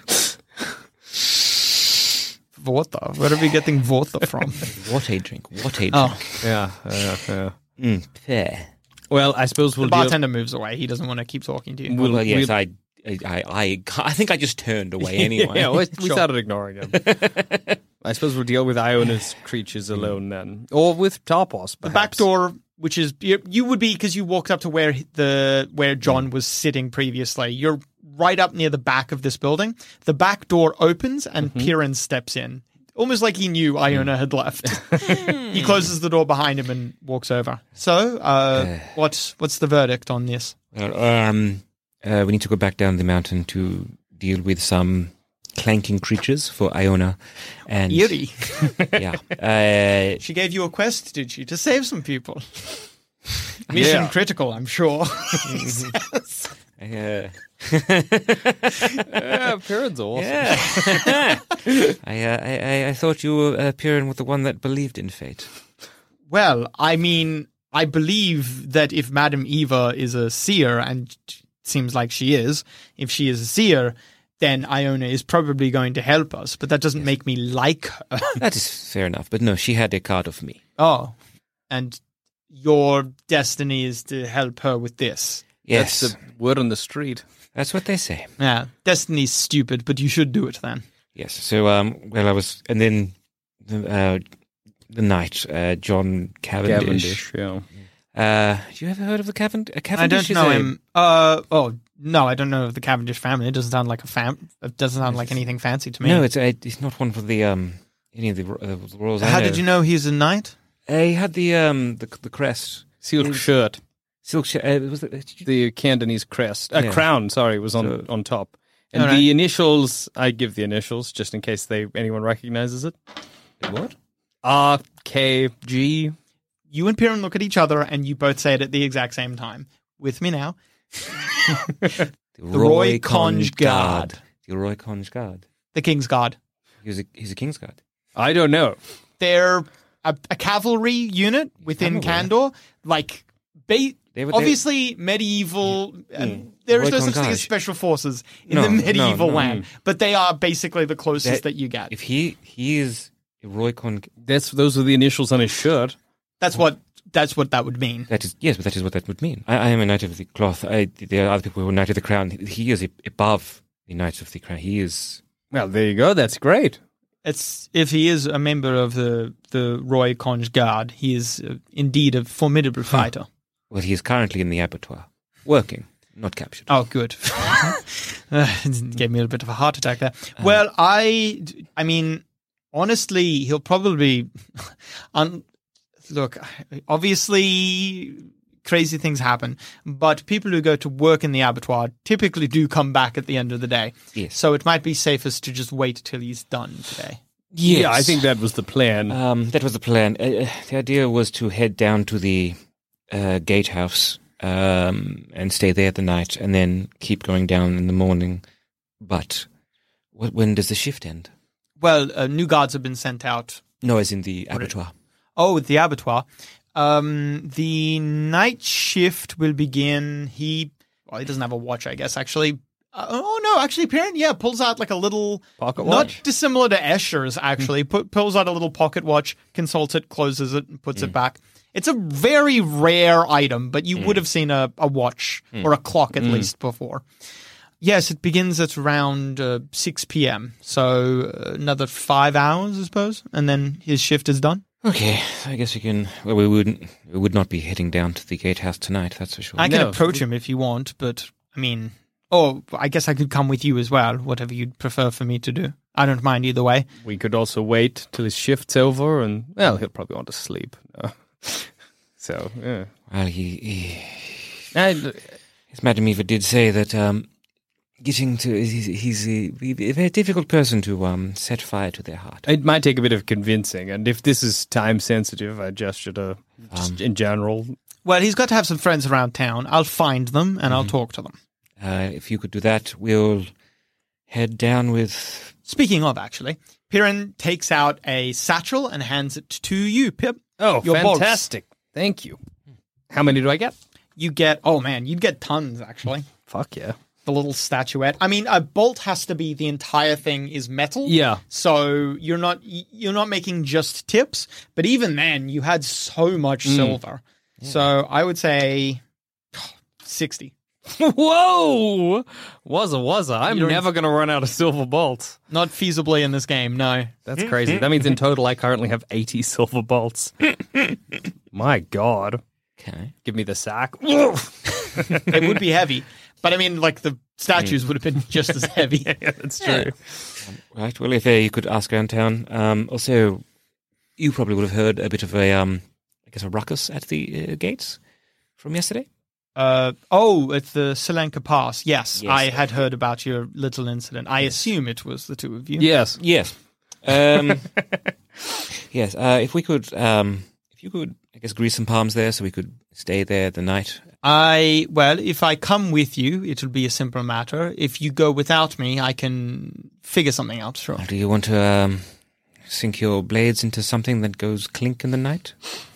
Water. Where are we getting water from? What a drink. What a drink. Oh. Yeah. yeah, yeah. Mm, fair. Well, I suppose we'll The bartender deal... moves away. He doesn't want to keep talking to you. Well, well yes, we'll... I, I, I, I think I just turned away anyway. yeah, we, we Sure. started ignoring him. I suppose we'll deal with Iona's creatures alone then. Or with Tarpos, perhaps. The back door, which is you, you would be because you walked up to where the where John was sitting previously. You're right up near the back of this building. The back door opens and mm-hmm. Piran steps in, almost like he knew Iona had left. He closes the door behind him and walks over. So, uh, uh, what's what's the verdict on this? Uh, um, uh, we need to go back down the mountain to deal with some clanking creatures for Iona. And eerie. Yeah. Uh, she gave you a quest, did she, to save some people? Mission yeah. critical, I'm sure. Yeah. yeah, Piran's awesome. Yeah. I, uh, I, I thought you were uh, Piran with the one that believed in fate. Well, I mean, I believe that if Madame Eva is a seer, and it seems like she is, if she is a seer, then Iona is probably going to help us. But that doesn't yes. make me like her. That is fair enough. But no, she had a card of me. Oh, and your destiny is to help her with this. Yes. That's the word on the street. That's what they say. Yeah, destiny's stupid, but you should do it then. Yes. So, um, well, I was, and then the, uh, the knight, uh, John Cavendish. Cavendish, yeah. Uh, you ever heard of the Cavend- uh, Cavendish? I don't know a- him. Uh, oh, no, I don't know of the Cavendish family. It doesn't sound like a fam. It doesn't sound like anything fancy to me. No, it's uh, it's not one for the um any of the, uh, the royals. How I know. did you know he's a knight? Uh, he had the um the the crest, Silk He- shirt. silk shirt. Uh, was it, did you- The Cantonese crest. Uh, Yeah. Crown, sorry, was on, So- on top. And All right. the initials, I give the initials just in case they anyone recognizes it. what? R K G. You and Piran look at each other, and you both say it at the exact same time. With me now. The Roy Conge Guard. The Roy Conge Guard. The King's Guard. He was a he's a king's guard. I don't know. They're a, a cavalry unit within I'm aware. Kandor. Like, ba- They were- obviously medieval. Uh, Mm. there is Roy no such thing Conge. as special forces in No, the no, medieval no. land, but they are basically the closest That- that you get. If he he is a Roy Conge, That's those are the initials on his shirt. That's what that's what that would mean. that is yes, but that is what that would mean. I, I am a knight of the cloth. I, there are other people who are knight of the crown. He is above the knights of the crown. He is. Well, there you go. That's great. It's if he is a member of the the Roy Conge Guard, he is uh, indeed a formidable fighter. Well, he is currently in the abattoir, working, not captured. Oh, good. uh, it gave me a little bit of a heart attack there. Well, I, I mean, honestly, he'll probably, un, look, obviously, crazy things happen. But people who go to work in the abattoir typically do come back at the end of the day. Yes. So it might be safest to just wait till he's done today. Yes. Yeah, I think that was the plan. Um, that was the plan. Uh, the idea was to head down to the uh, gatehouse um, and stay there the night, and then keep going down in the morning. But what, when does the shift end? Well, uh, new guards have been sent out. No, as in the abattoir. Oh, the abattoir. Um, the night shift will begin. He, well, he doesn't have a watch, I guess, actually. Uh, oh, no, actually, Perrin, yeah, pulls out like a little... Pocket Not watch? dissimilar to Escher's, actually. Put, pulls out a little pocket watch, consults it, closes it, and puts Mm. it back. It's a very rare item, but you mm. would have seen a, a watch mm. or a clock at mm. least before. Yes, it begins at around uh, six p.m., so uh, another five hours, I suppose, and then his shift is done. Okay, I guess we can... Well, we wouldn't. We would not be heading down to the gatehouse tonight, that's for sure. I can No. approach him if you want, but, I mean... Oh, I guess I could come with you as well, whatever you'd prefer for me to do. I don't mind either way. We could also wait till his shift's over, and, well, he'll probably want to sleep. No. So, yeah. Well, he... he I, his Madam Eva did say that um, getting to... He's, he's a, a very difficult person to um, set fire to their heart. it might take a bit of convincing, and if this is time-sensitive, I gesture to, just Um, in general. Well, he's got to have some friends around town. I'll find them, and Mm-hmm. I'll talk to them. Uh, if you could do that, we'll head down with... Speaking of, actually, Piran takes out a satchel and hands it to you, Pip. Oh, Your bolts. fantastic. Thank you. How many do I get? You get, oh man, you'd get tons, actually. Fuck yeah. The little statuette. I mean, a bolt has to be, the entire thing is metal. Yeah. So you're not you're not making just tips, but even then, you had so much Mm. silver. So I would say sixty. Whoa! Wazza wazza. I'm You don't- never going to run out of silver bolts. Not feasibly in this game, no. That's crazy. That means in total I currently have eighty silver bolts. My God. Okay. Give me the sack. It would be heavy, but I mean, like the statues would have been just as heavy. Yeah, that's true. Right. Well, if uh, you could ask around town. Um, also, you probably would have heard a bit of a, um, I guess, a ruckus at the uh, gates from yesterday. Uh, oh, at the Selenka Pass. Yes, Yes. I had heard about your little incident. I assume it was the two of you. Yes. Yes. Um, yes. Uh, if we could, um, if you could, I guess, grease some palms there, so we could stay there the night. I, well, if I come with you, it'll be a simple matter. If you go without me, I can figure something out, sure. Or do you want to um, sink your blades into something that goes clink in the night?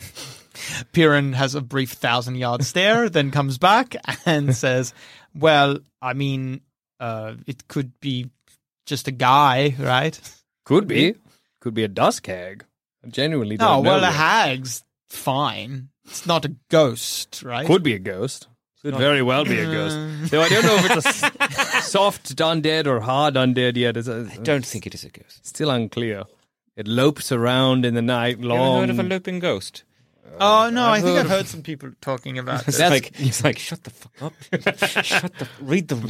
Piran has a brief thousand-yard stare, then comes back and says, well, I mean, uh, it could be just a guy, right? Could be. Could be a dusk hag. I genuinely don't Oh, know. well, a yet. hag's fine. It's not a ghost, right? Could be a ghost. Could very well be a ghost. Though I don't know if it's a s- soft undead or hard undead yet. It's a, I don't think it is a ghost. still unclear. It lopes around in the night You ever long. heard of a loping ghost? Oh, no, I think heard I've of- heard some people talking about It's this. like, it's like, shut the fuck up. Shut the, read the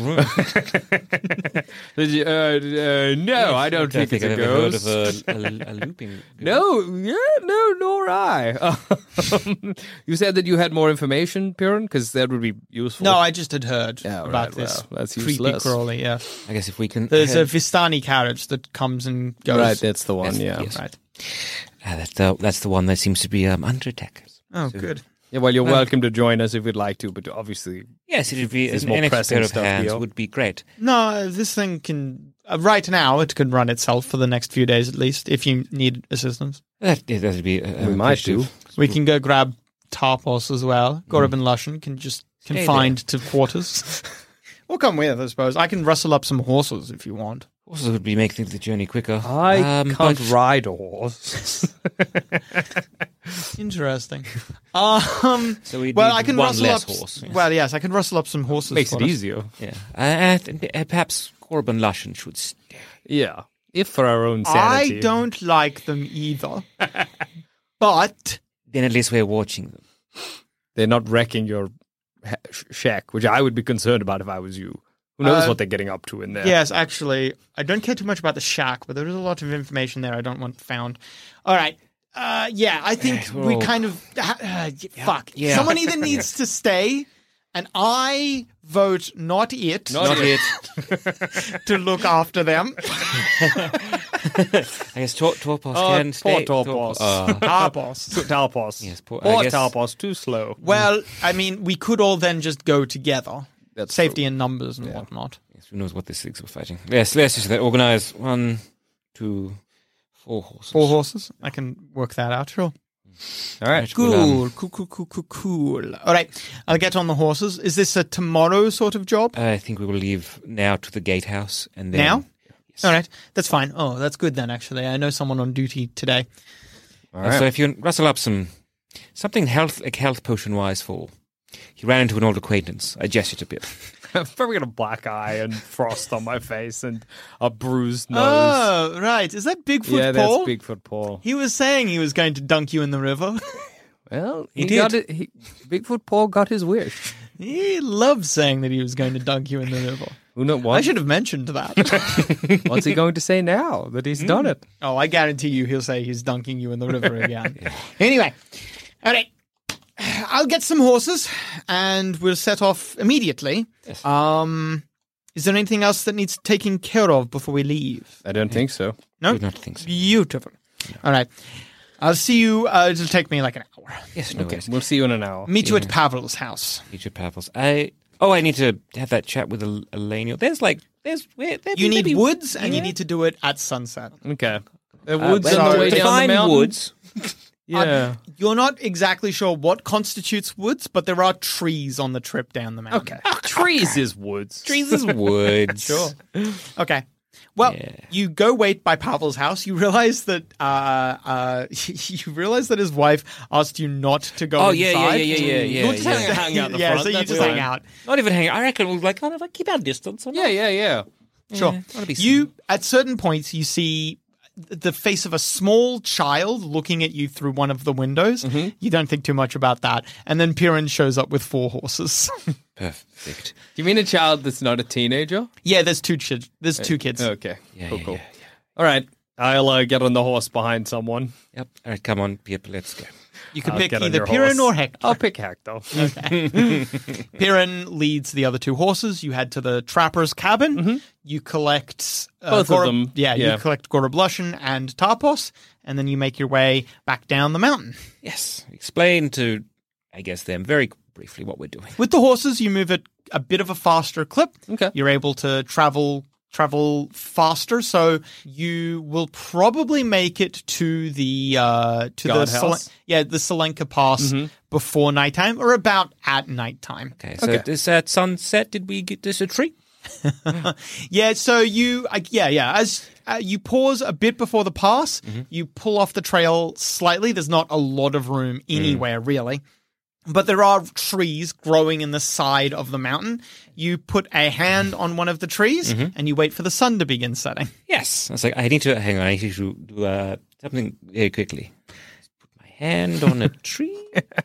room. Did you, uh, uh, no, I don't think, I've it's a ever ghost. heard of a, a, a looping ghost. No, yeah, no, nor I. Um, you said that you had more information, Piran, because that would be useful. No, I just had heard Yeah, about right, this well, that's creepy useless. crawly, yeah. I guess if we can... There's a head- Vistani carriage that comes and goes. Right, that's the one, That's- yeah. yes. Right. Ah, that's, the, that's the one that seems to be um, under attack. Oh, So- good. Yeah, well, you're Well- welcome to join us if you'd like to, but obviously, Yes, it would be There's an, more an extra pressing pair of stuff hands here. would be great. No, this thing can... Uh, right now, it can run itself for the next few days at least, if you need assistance. That that would be. Uh, we might do. We can go grab Tarpos as well. Mm. Gorab and Lushan can just Stay confined to quarters. We'll come with, I suppose. I can rustle up some horses if you want. Also, would be making the journey quicker. I Um, can't but- ride a horse. Interesting. Um, So we well, need I can one rustle less up. horse, yes. Well, yes, I can rustle up some horses. Makes for it us. easier. Yeah, uh, and, uh, perhaps Corbin Lushan should stay. Yeah, if for our own I sanity. don't like them either. But Then at least we're watching them. They're not wrecking your ha- sh- shack, which I would be concerned about if I was you. Who knows Uh, what they're getting up to in there? yes, actually, I don't care too much about the shack, but there is a lot of information there I don't want found. All right. Uh, yeah, I think we're we all- kind of uh, uh, fuck. yeah. Someone either needs to stay, and I vote not it Not it. to look after them. I guess Tor- Torpos Oh, can poor stay. Torpos. Uh, Our boss. Talpos. Yes, poor- I Poor guess- Talpos, too slow. Well, I mean, we could all then just go together. That's Safety in numbers and whatnot. yes, who knows what this thing's we're fighting? Yes, let's just organize one, two, four horses. Four horses. I can work that out. Sure. All right. Cool. Um, Cool, cool, cool, cool, cool, cool. All right, I'll get on the horses. Is this a tomorrow sort of job? I think we will leave now to the gatehouse and then. Now? Yes. All right, that's fine. Oh, that's good then. Actually, I know someone on duty today. All Uh, right. So if you rustle up some something health like health potion wise for. He ran into an old acquaintance. I gestured a bit. I've probably got a black eye and frost on my face and a bruised nose. Oh, right. Is that Bigfoot yeah, that's Paul? Bigfoot Paul. He was saying he was going to dunk you in the river. Well, He he, did. got it. He, Bigfoot Paul got his wish. He loved saying that he was going to dunk you in the river. Who knows what? I should have mentioned that. What's he going to say now that he's done it? Oh, I guarantee you he'll say he's dunking you in the river again. Anyway, all right. I'll get some horses and we'll set off immediately. Um, is there anything else that needs taking care of before we leave? I don't think so. No? I do not think so. Beautiful. All right. I'll see you. Uh, it'll take me like an hour. Yes, no Okay, worries. we'll see you in an hour. Meet you at Pavel's house. Teacher Pavlos. I oh, I need to have that chat with El- Elenial. There's like there's where there, You need maybe- woods and you Yeah. need to do it at sunset. Okay. The Uh, woods well, on the so way down the define mountain. woods. Yeah. You're not exactly sure what constitutes woods, but there are trees on the trip down the mountain. Okay. Trees is woods. Trees is woods. Sure. Okay. Well, Yeah. you go wait by Pavel's house. You realize that uh, uh, you realize that his wife asked you not to go Oh, inside. yeah, yeah, yeah, yeah, yeah, You'll just yeah. hang, Hang out the yeah, front, so you that's just hang fine. out. Not even hang. I reckon we'll like kind of like keep our distance. Or Yeah, not. yeah, yeah. Sure. Yeah, wanna be You at certain points you see the face of a small child looking at you through one of the windows. You don't think too much about that, and then Piran shows up with four horses. Perfect. Do you mean a child that's not a teenager? yeah, there's two kids. There's two kids. Okay. Yeah, cool, yeah, cool. yeah, All right. I'll uh, get on the horse behind someone. Yep. All right, come on, Pip. Let's go. You can I'll pick get on either your Piran horse. or Hector. I'll pick Hector. Piran leads the other two horses. You head to the trapper's cabin. You collect uh, Both of them, Yeah, yeah. you collect Goroblushin and Tarpos, and then you make your way back down the mountain. Yes. Explain to, I guess, them very briefly what we're doing. With the horses, you move at a bit of a faster clip. Okay. You're able to travel travel faster, so you will probably make it to the uh, to the Guardhouse? Selen- yeah the Selenka Pass before nighttime or about at nighttime. Okay. So Okay. this at sunset, did we get this a tree? Yeah, so you, uh, yeah, yeah. As uh, you pause a bit before the pass, you pull off the trail slightly. There's not a lot of room anywhere, really. But there are trees growing in the side of the mountain. You put a hand on one of the trees and you wait for the sun to begin setting. Yes. I was like, I need to hang on. I need to do uh, something very quickly. Just put my hand on a tree.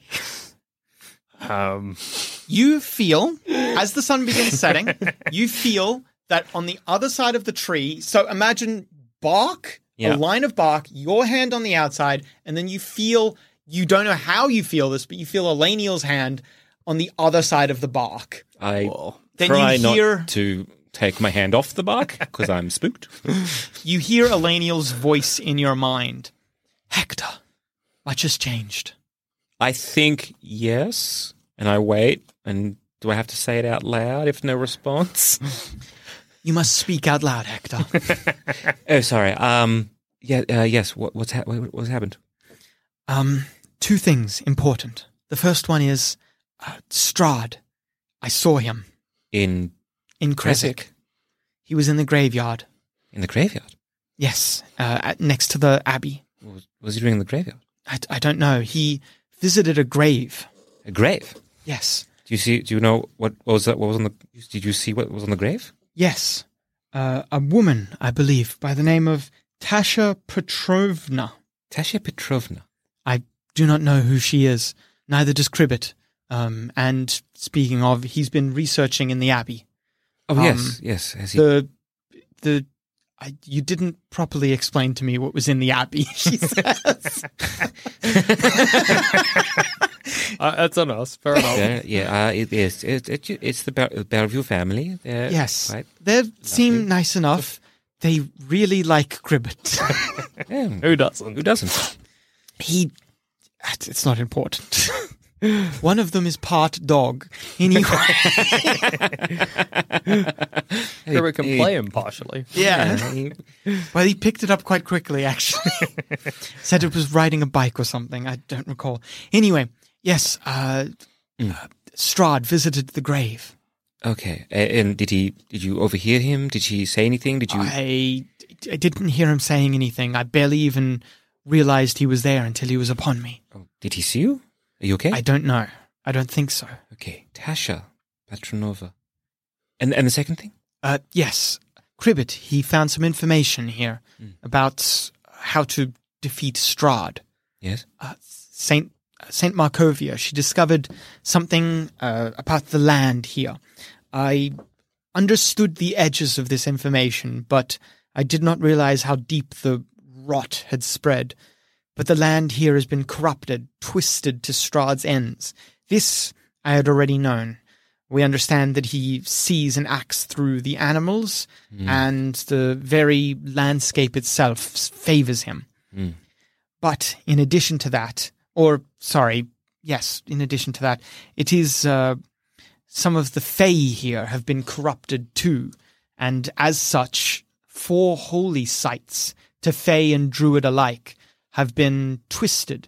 Um, You feel, as the sun begins setting, you feel that on the other side of the tree, so imagine bark, Yeah. a line of bark, your hand on the outside, and then you feel, you don't know how you feel this, but you feel Eleniel's hand on the other side of the bark. I Then try you hear- not to take my hand off the bark because I'm spooked. You hear Eleniel's voice in your mind. Hector, much has changed. I think yes, and I wait. And do I have to say it out loud if no response? You must speak out loud, Hector. Oh, sorry. Um, yeah, uh, yes. What, what's ha- what, what's happened? Um, two things important. The first one is uh, Strahd. I saw him In in Kresik. He was in the graveyard. in the graveyard. Yes, uh, at, next to the abbey. What was, what was he doing in the graveyard? I, I don't know. He visited a grave. A grave. Yes. Do you see? Do you know what, what was that? What was on the? Did you see what was on the grave? Yes. Uh, a woman, I believe, by the name of Tasha Petrovna. Tasha Petrovna. I do not know who she is. Neither does Cribbit. Um, and speaking of, he's been researching in the abbey. Oh Um, yes, yes. Has he? The the I, you didn't properly explain to me what was in the abbey, she says. uh, that's on us. Fair enough. Yeah, yeah uh, it is. It, it, it's the Bel- Bellevue family. They're yes. quite They lovely. seem nice enough. They really like Cribbit. Yeah. Who doesn't? Who doesn't? He... It's not important. One of them is part dog. Anyway. Cribbit can play him partially. Yeah. he- Well, he picked it up quite quickly, actually. Said it was riding a bike or something. I don't recall. Anyway, yes, uh, Mm. uh, Strahd visited the grave. Okay. Uh, and did he? Did you overhear him? Did he say anything? Did you? I, I didn't hear him saying anything. I barely even realized he was there until he was upon me. Oh, did he see you? Are you okay? I don't know. I don't think so. Okay. Tasha Petronova. And and the second thing? Uh, yes, Cribbit, he found some information here Mm. about how to defeat Strahd. Yes. Uh, Saint Saint Markovia, she discovered something uh, about the land here. I understood the edges of this information, but I did not realize how deep the rot had spread. But the land here has been corrupted, twisted to Strahd's ends. This I had already known. We understand that he sees and acts through the animals, Mm. and the very landscape itself s- favors him. Mm. But in addition to that, or sorry, yes, in addition to that, it is uh, some of the Fae here have been corrupted too, and as such, four holy sites to Fae and Druid alike have been twisted,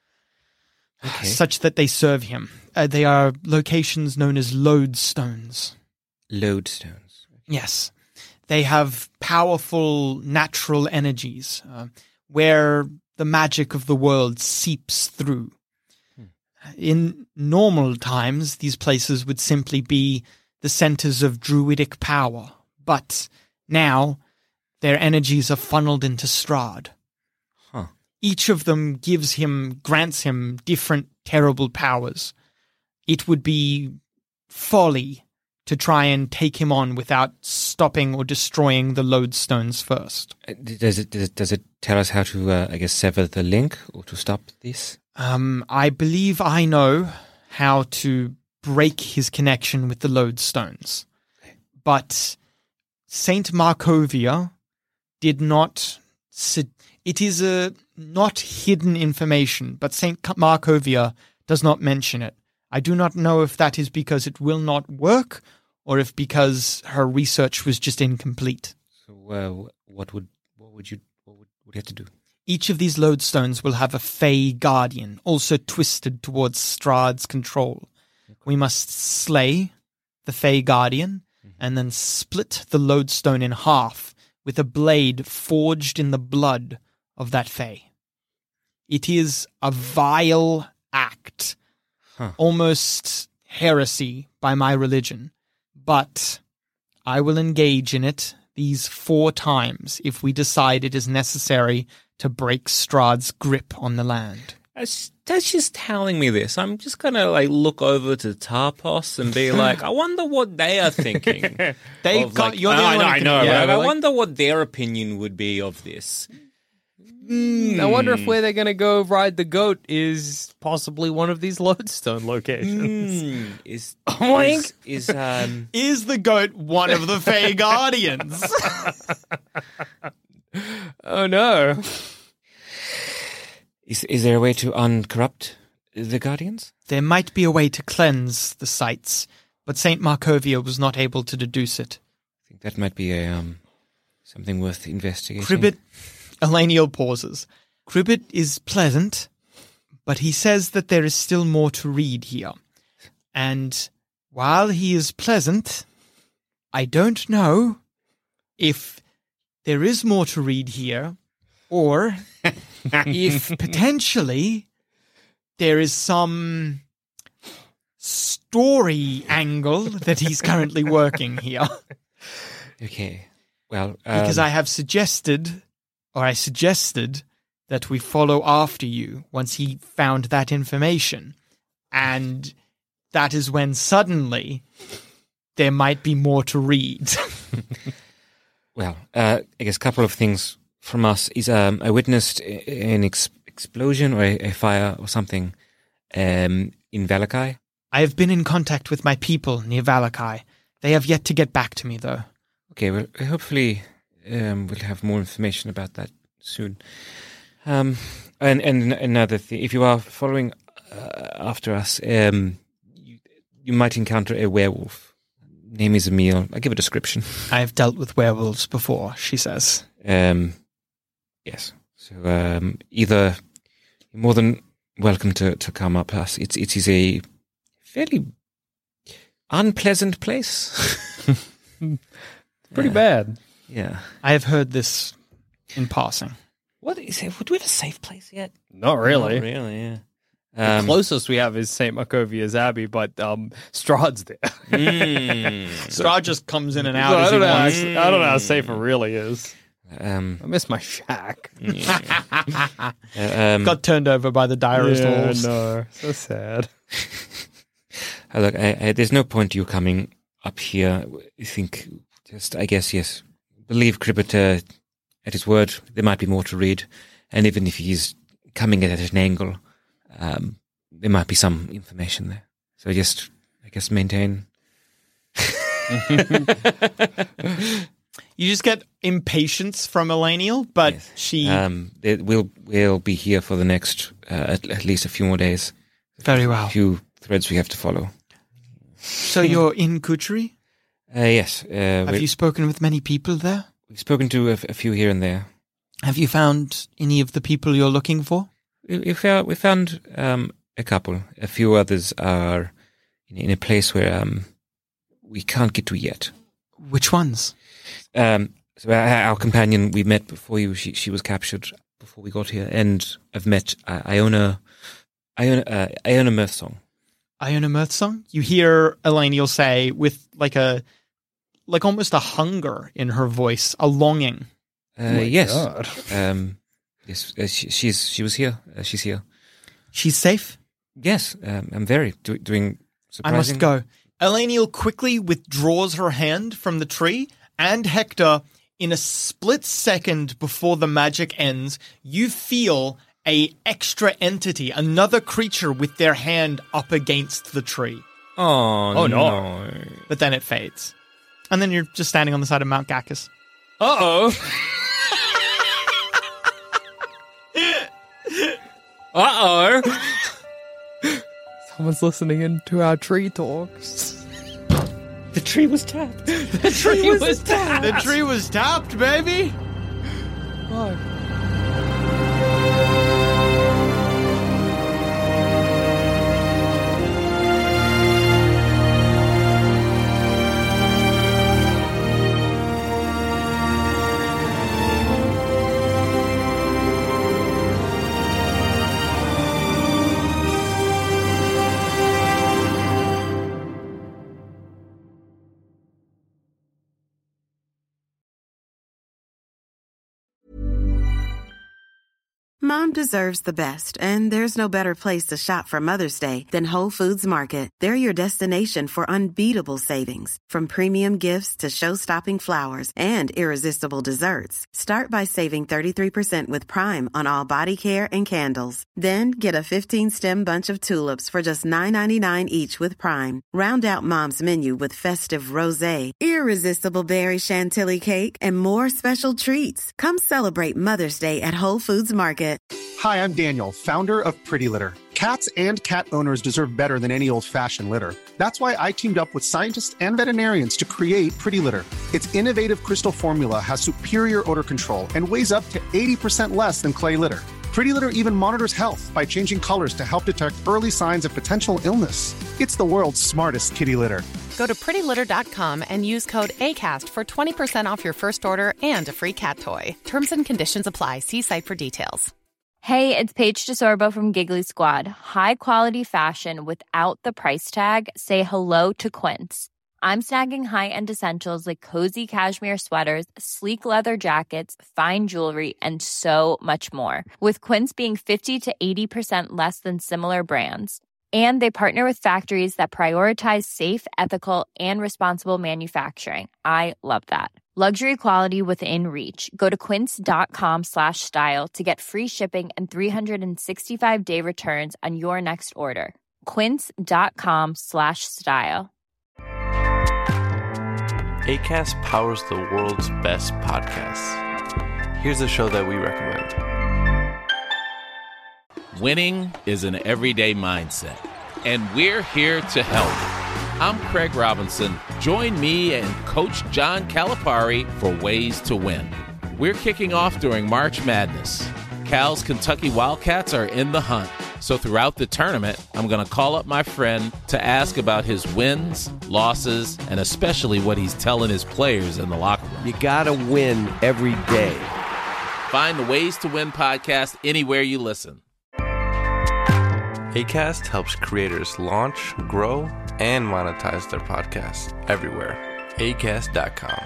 Okay. such that they serve him. Uh, they are locations known as lodestones. Lodestones. Yes. They have powerful natural energies uh, where the magic of the world seeps through. Hmm. In normal times, these places would simply be the centers of druidic power, but now their energies are funneled into Strahd. Huh. Each of them gives him, grants him different terrible powers. It would be folly to try and take him on without stopping or destroying the lodestones first. Uh, Does it, does it does it tell us how to uh, I guess sever the link or to stop this? Um, I believe I know how to break his connection with the lodestones. But Saint Markovia did not... Su- it is a not hidden information, but Saint Markovia does not mention it. I do not know if that is because it will not work, or if because her research was just incomplete. So uh, what would what would you what would, would you have to do? Each of these lodestones will have a Fey guardian, also twisted towards Strahd's control. We must slay the Fey guardian, and then split the lodestone in half with a blade forged in the blood of that Fey. It is a vile act, Huh. almost heresy by my religion, but I will engage in it these four times if we decide it is necessary to break Strahd's grip on the land. As that's just telling me this. I'm just gonna like look over to Tarpos and be like, I wonder what they are thinking. They've of, got- like- you're the I only know, one I who know. can- yeah, right? I like- wonder what their opinion would be of this. I wonder if where they're going to go ride the goat is possibly one of these lodestone locations. Hmm, is Oink. is, is um Is the goat one of the Fey guardians? Oh no. is is there a way to uncorrupt the guardians? There might be a way to cleanse the sites, but Saint Markovia was not able to deduce it. I think that might be a um something worth investigating. Cribbit, Eleniel pauses. Cribbit is pleasant, but he says that there is still more to read here. And while he is pleasant, I don't know if there is more to read here, or if potentially there is some story angle that he's currently working here. Okay. Well, Because um, I have suggested, or I suggested, that we follow after you once he found that information. And that is when suddenly there might be more to read. well, uh, I guess a couple of things from us is um, I witnessed an ex- explosion or a, a fire or something um, in Valakai. I have been in contact with my people near Valakai. They have yet to get back to me, though. Okay, well, hopefully um, we'll have more information about that soon. Um, and, and another thing, if you are following uh, after us, um, you, you might encounter a werewolf. Name is Emil. I'll give a description. I have dealt with werewolves before, she says. Um, yes. So um, either you're more than welcome to, to come up us. It's, it is a fairly unpleasant place. Pretty yeah. bad. Yeah. I have heard this in passing. What is it? Would we have a safe place yet? Not really. Not really, yeah. The Um, closest we have is Saint Markovia's Abbey, but um, Strahd's there. mm, Strahd just comes in and out So I, as he don't know how, wants. I don't know how safe it really is. um, I miss my shack. uh, um, Got turned over by the direst yeah, wolves. no, so sad. uh, look, I, I, there's no point you coming up here. I think, just, I guess, yes, believe Cribbit at his word. There might be more to read. And even if he's coming at it at an angle, um, there might be some information there. So just, I guess, maintain. You just get impatience from Elenial, but Yes. she... Um, there, we'll, we'll be here for the next, uh, at, at least a few more days. Very A well. few threads we have to follow. So you're in Kutri? Uh, yes. Uh, Have we- you spoken with many people there? We've spoken to a, f- a few here and there. Have you found any of the people you're looking for? We, we found, we found um, a couple. A few others are in, in a place where um, we can't get to yet. Which ones? Um, so our, our companion we met before you, she, she was captured before we got here, and I've met uh, Iona, Iona, uh, Iona Mirthsong. Iona Mirthsong? You hear Elenial say with like a, like almost a hunger in her voice, a longing. Uh, yes, God. um, yes, uh, she, she's she was here. Uh, she's here. She's safe? Yes, um, I'm very do, doing. I must Surprising. go. Elenial quickly withdraws her hand from the tree, and Hector, in a split second before the magic ends, you feel a extra entity, another creature with their hand up against the tree. Oh, Oh, no. no. But then it fades. And then you're just standing on the side of Mount Gacchus. Uh-oh. Uh-oh. Someone's listening into our tree talks. The tree was tapped. The tree was tapped! The tree was tapped, baby! Fuck. Mom deserves the best, and there's no better place to shop for Mother's Day than Whole Foods Market. They're your destination for unbeatable savings, from premium gifts to show-stopping flowers and irresistible desserts. Start by saving thirty-three percent with Prime on all body care and candles. Then get a fifteen-stem bunch of tulips for just nine ninety-nine each with Prime. Round out Mom's menu with festive rosé, irresistible berry chantilly cake, and more special treats. Come celebrate Mother's Day at Whole Foods Market. Hi, I'm Daniel, founder of Pretty Litter. Cats and cat owners deserve better than any old-fashioned litter. That's why I teamed up with scientists and veterinarians to create Pretty Litter. Its innovative crystal formula has superior odor control and weighs up to eighty percent less than clay litter. Pretty Litter even monitors health by changing colors to help detect early signs of potential illness. It's the world's smartest kitty litter. Go to pretty litter dot com and use code ACAST for twenty percent off your first order and a free cat toy. Terms and conditions apply. See site for details. Hey, it's Paige DeSorbo from Giggly Squad. High quality fashion without the price tag. Say hello to Quince. I'm snagging high-end essentials like cozy cashmere sweaters, sleek leather jackets, fine jewelry, and so much more. With Quince being fifty to eighty percent less than similar brands. And they partner with factories that prioritize safe, ethical, and responsible manufacturing. I love that. Luxury quality within reach. Go to quince.com slash style to get free shipping and three sixty-five day returns on your next order. Quince.com slash style. Acast powers the world's best podcasts. Here's a show that we recommend. Winning is an everyday mindset, and we're here to help. I'm Craig Robinson. Join me and Coach John Calipari for Ways to Win. We're kicking off during March Madness. Cal's Kentucky Wildcats are in the hunt. So throughout the tournament, I'm going to call up my friend to ask about his wins, losses, and especially what he's telling his players in the locker room. You gotta win every day. Find the Ways to Win podcast anywhere you listen. Acast helps creators launch, grow, and monetize their podcasts everywhere. Acast dot com.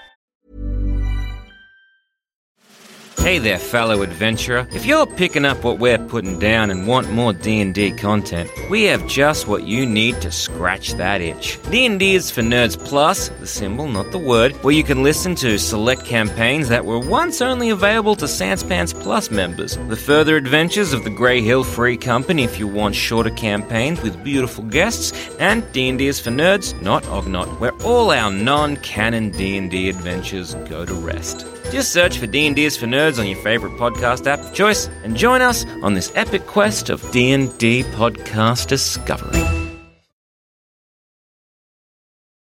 Hey there, fellow adventurer. If you're picking up what we're putting down and want more D and D content, we have just what you need to scratch that itch. D and D is for Nerds Plus, the symbol, not the word, where you can listen to select campaigns that were once only available to Sans Pants Plus members. The further adventures of the Grey Hill Free Company if you want shorter campaigns with beautiful guests, and D and D is for Nerds, not Ognot, where all our non-canon D and D adventures go to rest. Just search for D and D is for Nerds on your favorite podcast app of choice and join us on this epic quest of D and D podcast discovery.